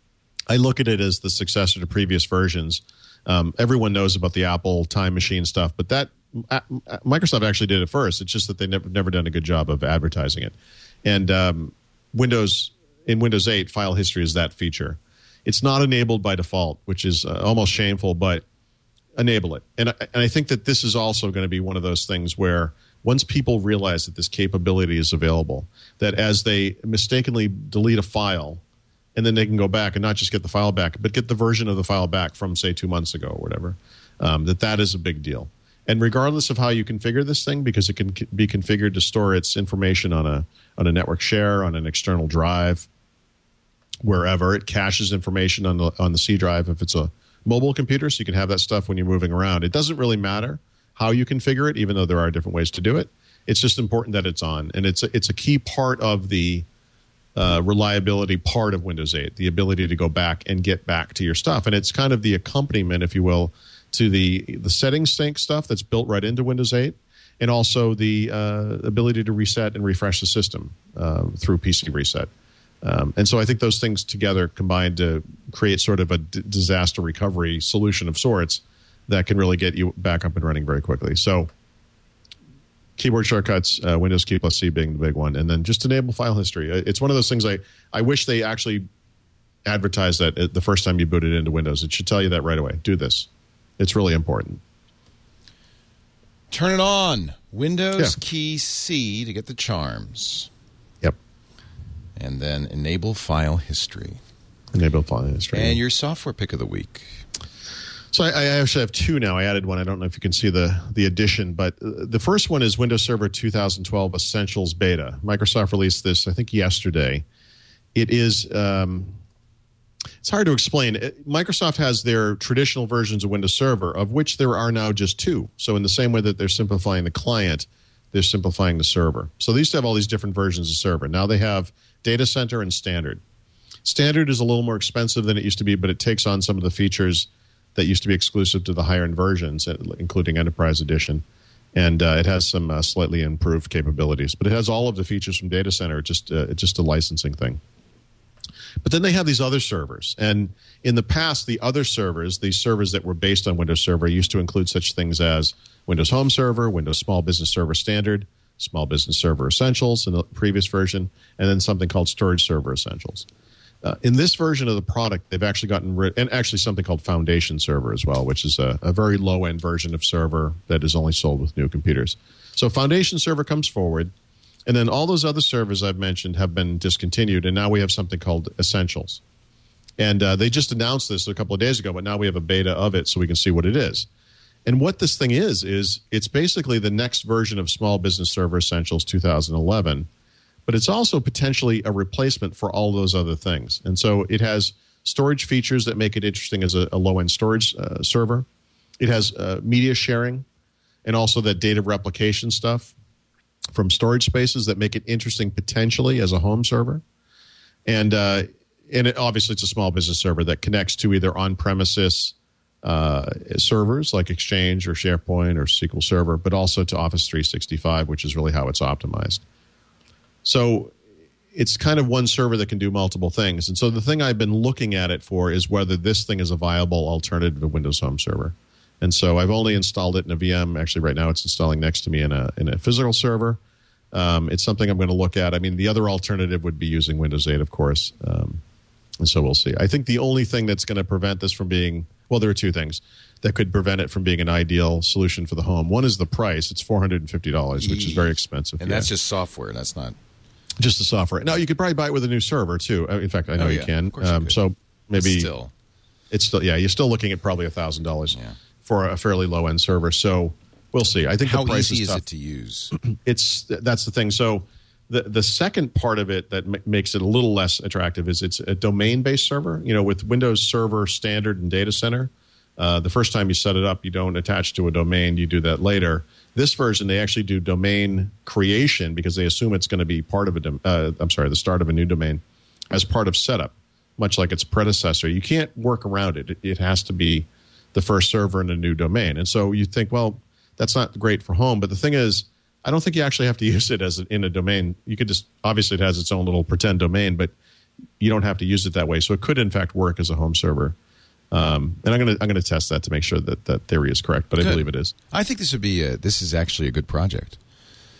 I look at it as the successor to previous versions. Um, everyone knows about the Apple Time Machine stuff, but that uh, Microsoft actually did it first. It's just that they've never, never done a good job of advertising it. And um, Windows in Windows eight, file history is that feature. It's not enabled by default, which is uh, almost shameful, but enable it. And, and I think that this is also going to be one of those things where once people realize that this capability is available, that as they mistakenly delete a file, and then they can go back and not just get the file back, but get the version of the file back from, say, two months ago or whatever, um, that that is a big deal. And regardless of how you configure this thing, because it can be configured to store its information on a on a network share, on an external drive, wherever, it caches information on the on the C drive if it's a mobile computer, so you can have that stuff when you're moving around. It doesn't really matter how you configure it, even though there are different ways to do it. It's just important that it's on, and it's a, it's a key part of the uh, reliability part of Windows eight, the ability to go back and get back to your stuff. And it's kind of the accompaniment, if you will, to the the settings sync stuff that's built right into Windows eight, and also the uh, ability to reset and refresh the system uh, through P C Reset. Um, and so I think those things together combine to create sort of a d- disaster recovery solution of sorts that can really get you back up and running very quickly. So keyboard shortcuts, uh, Windows key plus C being the big one, and then just enable file history. It's one of those things I, I wish they actually advertised that the first time you boot it into Windows. It should tell you that right away. Do this. It's really important. Turn it on. Windows Yeah. key C to get the charms. Yep. And then enable file history. Enable file history. And your software pick of the week. So I, I actually have two now. I added one. I don't know if you can see the, the addition, but uh, the first one is Windows Server twenty twelve Essentials Beta. Microsoft released this, I think, yesterday. It is... Um, It's hard to explain. Microsoft has their traditional versions of Windows Server, of which there are now just two. So in the same way that they're simplifying the client, they're simplifying the server. So they used to have all these different versions of server. Now they have Data Center and Standard. Standard is a little more expensive than it used to be, but it takes on some of the features that used to be exclusive to the higher-end versions, including Enterprise Edition. And uh, it has some uh, slightly improved capabilities. But it has all of the features from Data Center. It's just, uh, it's just a licensing thing. But then they have these other servers. And in the past, the other servers, these servers that were based on Windows Server, used to include such things as Windows Home Server, Windows Small Business Server Standard, Small Business Server Essentials in the previous version, and then something called Storage Server Essentials. Uh, in this version of the product, they've actually gotten rid, and actually something called Foundation Server as well, which is a, a very low-end version of server that is only sold with new computers. So Foundation Server comes forward. And then all those other servers I've mentioned have been discontinued, and now we have something called Essentials. And uh, they just announced this a couple of days ago, but now we have a beta of it so we can see what it is. And what this thing is, is it's basically the next version of Small Business Server Essentials two thousand eleven, but it's also potentially a replacement for all those other things. And so it has storage features that make it interesting as a, a low-end storage uh, server. It has uh, media sharing and also that data replication stuff from storage spaces that make it interesting potentially as a home server. And uh, and it, obviously it's a small business server that connects to either on-premises uh, servers like Exchange or SharePoint or S Q L Server, but also to Office three sixty-five, which is really how it's optimized. So it's kind of one server that can do multiple things. And so the thing I've been looking at it for is whether this thing is a viable alternative to Windows Home Server. And so I've only installed it in a V M. Actually, right now it's installing next to me in a in a physical server. Um, it's something I'm going to look at. I mean, the other alternative would be using Windows eight, of course. Um, and so we'll see. I think the only thing that's going to prevent this from being, well, there are two things that could prevent it from being an ideal solution for the home. One is the price. It's four hundred fifty dollars, which is very expensive. And yeah. that's just software. That's not... Just the software. Now, you could probably buy it with a new server, too. In fact, I know oh, you yeah. can. Of course you Um, could. so maybe... Still. It's still, yeah, you're still looking at probably one thousand dollars. Yeah. For a fairly low-end server. So we'll see. I think How the price easy is, is tough. it to use? It's that's the thing. So the the second part of it that m- makes it a little less attractive is it's a domain-based server. You know, with Windows Server Standard and Data Center, uh, the first time you set it up, you don't attach to a domain. You do that later. This version, they actually do domain creation because they assume it's going to be part of a. Dom- uh, I'm sorry, the start of a new domain as part of setup, much like its predecessor. You can't work around it. It, it has to be the first server in a new domain. And so you think, well, that's not great for home. But the thing is, I don't think you actually have to use it as a, in a domain. You could just, obviously it has its own little pretend domain, but you don't have to use it that way. So it could in fact work as a home server. Um, and I'm going to I'm going to test that to make sure that that theory is correct, but Good. I believe it is. I think this would be a, this is actually a good project.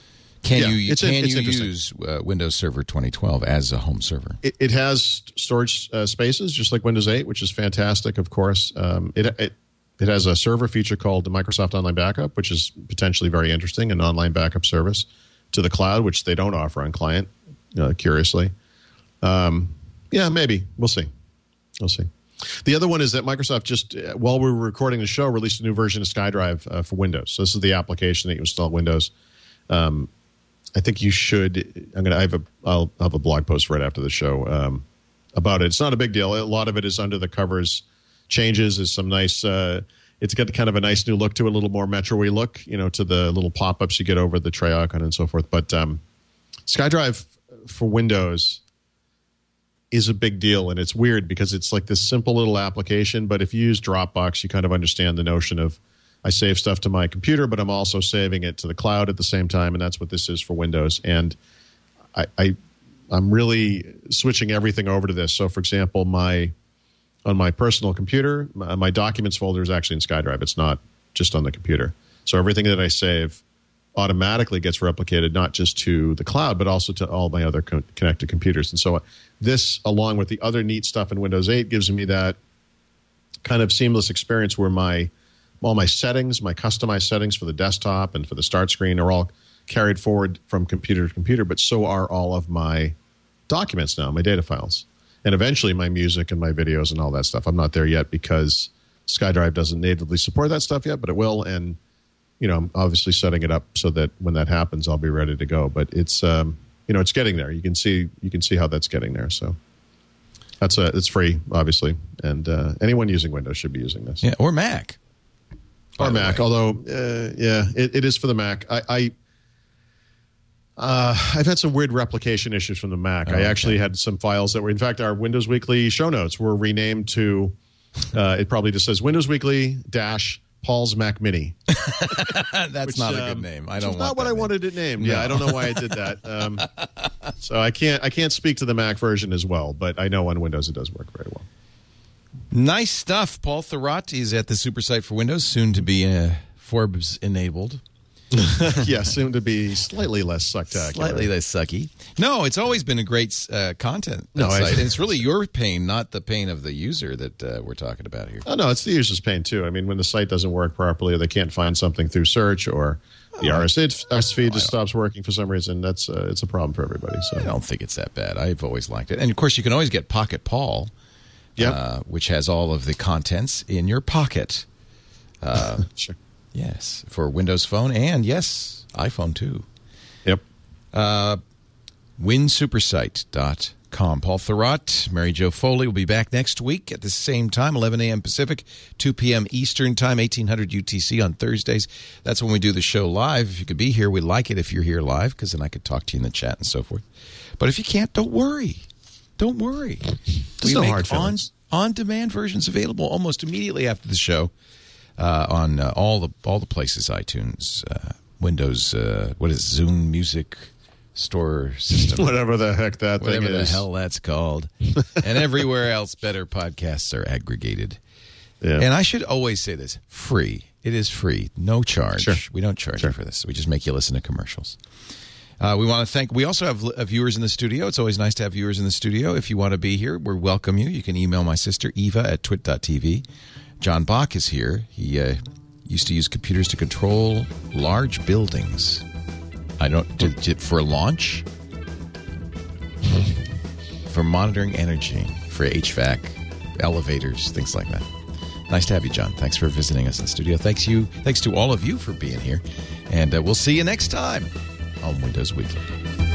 Can Yeah, you it's- can it's you interesting. use uh, Windows Server twenty twelve as a home server? It, it has storage uh, spaces, just like Windows eight, which is fantastic, of course. Um, it, it it has a server feature called the Microsoft Online Backup, which is potentially very interesting, an online backup service to the cloud, which they don't offer on client, uh, curiously. Um, yeah, maybe. We'll see. We'll see. The other one is that Microsoft just, uh, while we were recording the show, released a new version of SkyDrive uh, for Windows. So this is the application that you install Windows. Um, I think you should. I'm gonna. I have a. I'll have a blog post right after the show um, about it. It's not a big deal. A lot of it is under the covers. Changes is some nice. Uh, it's got kind of a nice new look to it, a little more Metro-y look, you know, to the little pop-ups you get over the tray icon and so forth. But um, SkyDrive for Windows is a big deal, and it's weird because it's like this simple little application. But if you use Dropbox, you kind of understand the notion of I save stuff to my computer, but I'm also saving it to the cloud at the same time, and that's what this is for Windows. And I, I I'm really switching everything over to this. So, for example, my on my personal computer, my, my documents folder is actually in SkyDrive. It's not just on the computer. So everything that I save automatically gets replicated not just to the cloud, but also to all my other co- connected computers. And so this, along with the other neat stuff in Windows eight, gives me that kind of seamless experience where my all my settings, my customized settings for the desktop and for the start screen are all carried forward from computer to computer, but so are all of my documents now, my data files. And eventually my music and my videos and all that stuff. I'm not there yet because SkyDrive doesn't natively support that stuff yet, but it will. And, you know, I'm obviously setting it up so that when that happens, I'll be ready to go. But it's, um, you know, it's getting there. You can see, you can see how that's getting there. So that's a, it's free, obviously. And uh, anyone using Windows should be using this. Yeah, or Mac. Or Mac, although, uh, yeah, it, it is for the Mac. I, I uh, I've had some weird replication issues from the Mac. Oh, I okay. actually had some files that were, in fact, our Windows Weekly show notes were renamed to, uh, it probably just says Windows Weekly dash Paul's Mac Mini. That's Which, not a um, good name. I which don't is want not what that I name. wanted it named. No. Yeah, I don't know why I did that. Um, so I can't I can't speak to the Mac version as well, but I know on Windows it does work very well. Nice stuff. Paul Thurrott is at the super site for Windows, soon to be uh, Forbes enabled. Yeah, soon to be slightly less sucktacular. Slightly less sucky. No, it's always been a great uh, content No, I- site. And it's really your pain, not the pain of the user that uh, we're talking about here. Oh, no, it's the user's pain, too. I mean, when the site doesn't work properly or they can't find something through search or the R S S feed just stops working for some reason, that's uh, it's a problem for everybody. So I don't think it's that bad. I've always liked it. And, of course, you can always get Pocket Paul, Yep. uh, which has all of the contents in your pocket. Uh, Sure. yes, for Windows Phone and, yes, iPhone, too. Yep. Uh, win supersite dot com. Paul Thurrott, Mary Jo Foley will be back next week at the same time, eleven a.m. Pacific, two p.m. Eastern Time, eighteen hundred U T C on Thursdays. That's when we do the show live. If you could be here, we'd like it if you're here live, because then I could talk to you in the chat and so forth. But if you can't, don't worry. Don't worry. There's no make hard on, feelings. on-demand versions available almost immediately after the show uh, on uh, all the all the places, iTunes, uh, Windows, uh, what is it, Zune Music Store System. Whatever the heck that Whatever thing the is. hell that's called. And everywhere else better podcasts are aggregated. Yeah. And I should always say this, free. It is free. No charge. Sure. We don't charge Sure. you for this. We just make you listen to commercials. Uh, we want to thank, we also have uh, viewers in the studio. It's always nice to have viewers in the studio. If you want to be here, we welcome you. You can email my sister, Eva, at twit dot t v. John Bach is here. He uh, used to use computers to control large buildings. I don't, to, to, for launch, for monitoring energy, for H V A C, elevators, things like that. Nice to have you, John. Thanks for visiting us in the studio. Thanks you. Thanks to all of you for being here. And uh, we'll see you next time on Windows Weekly.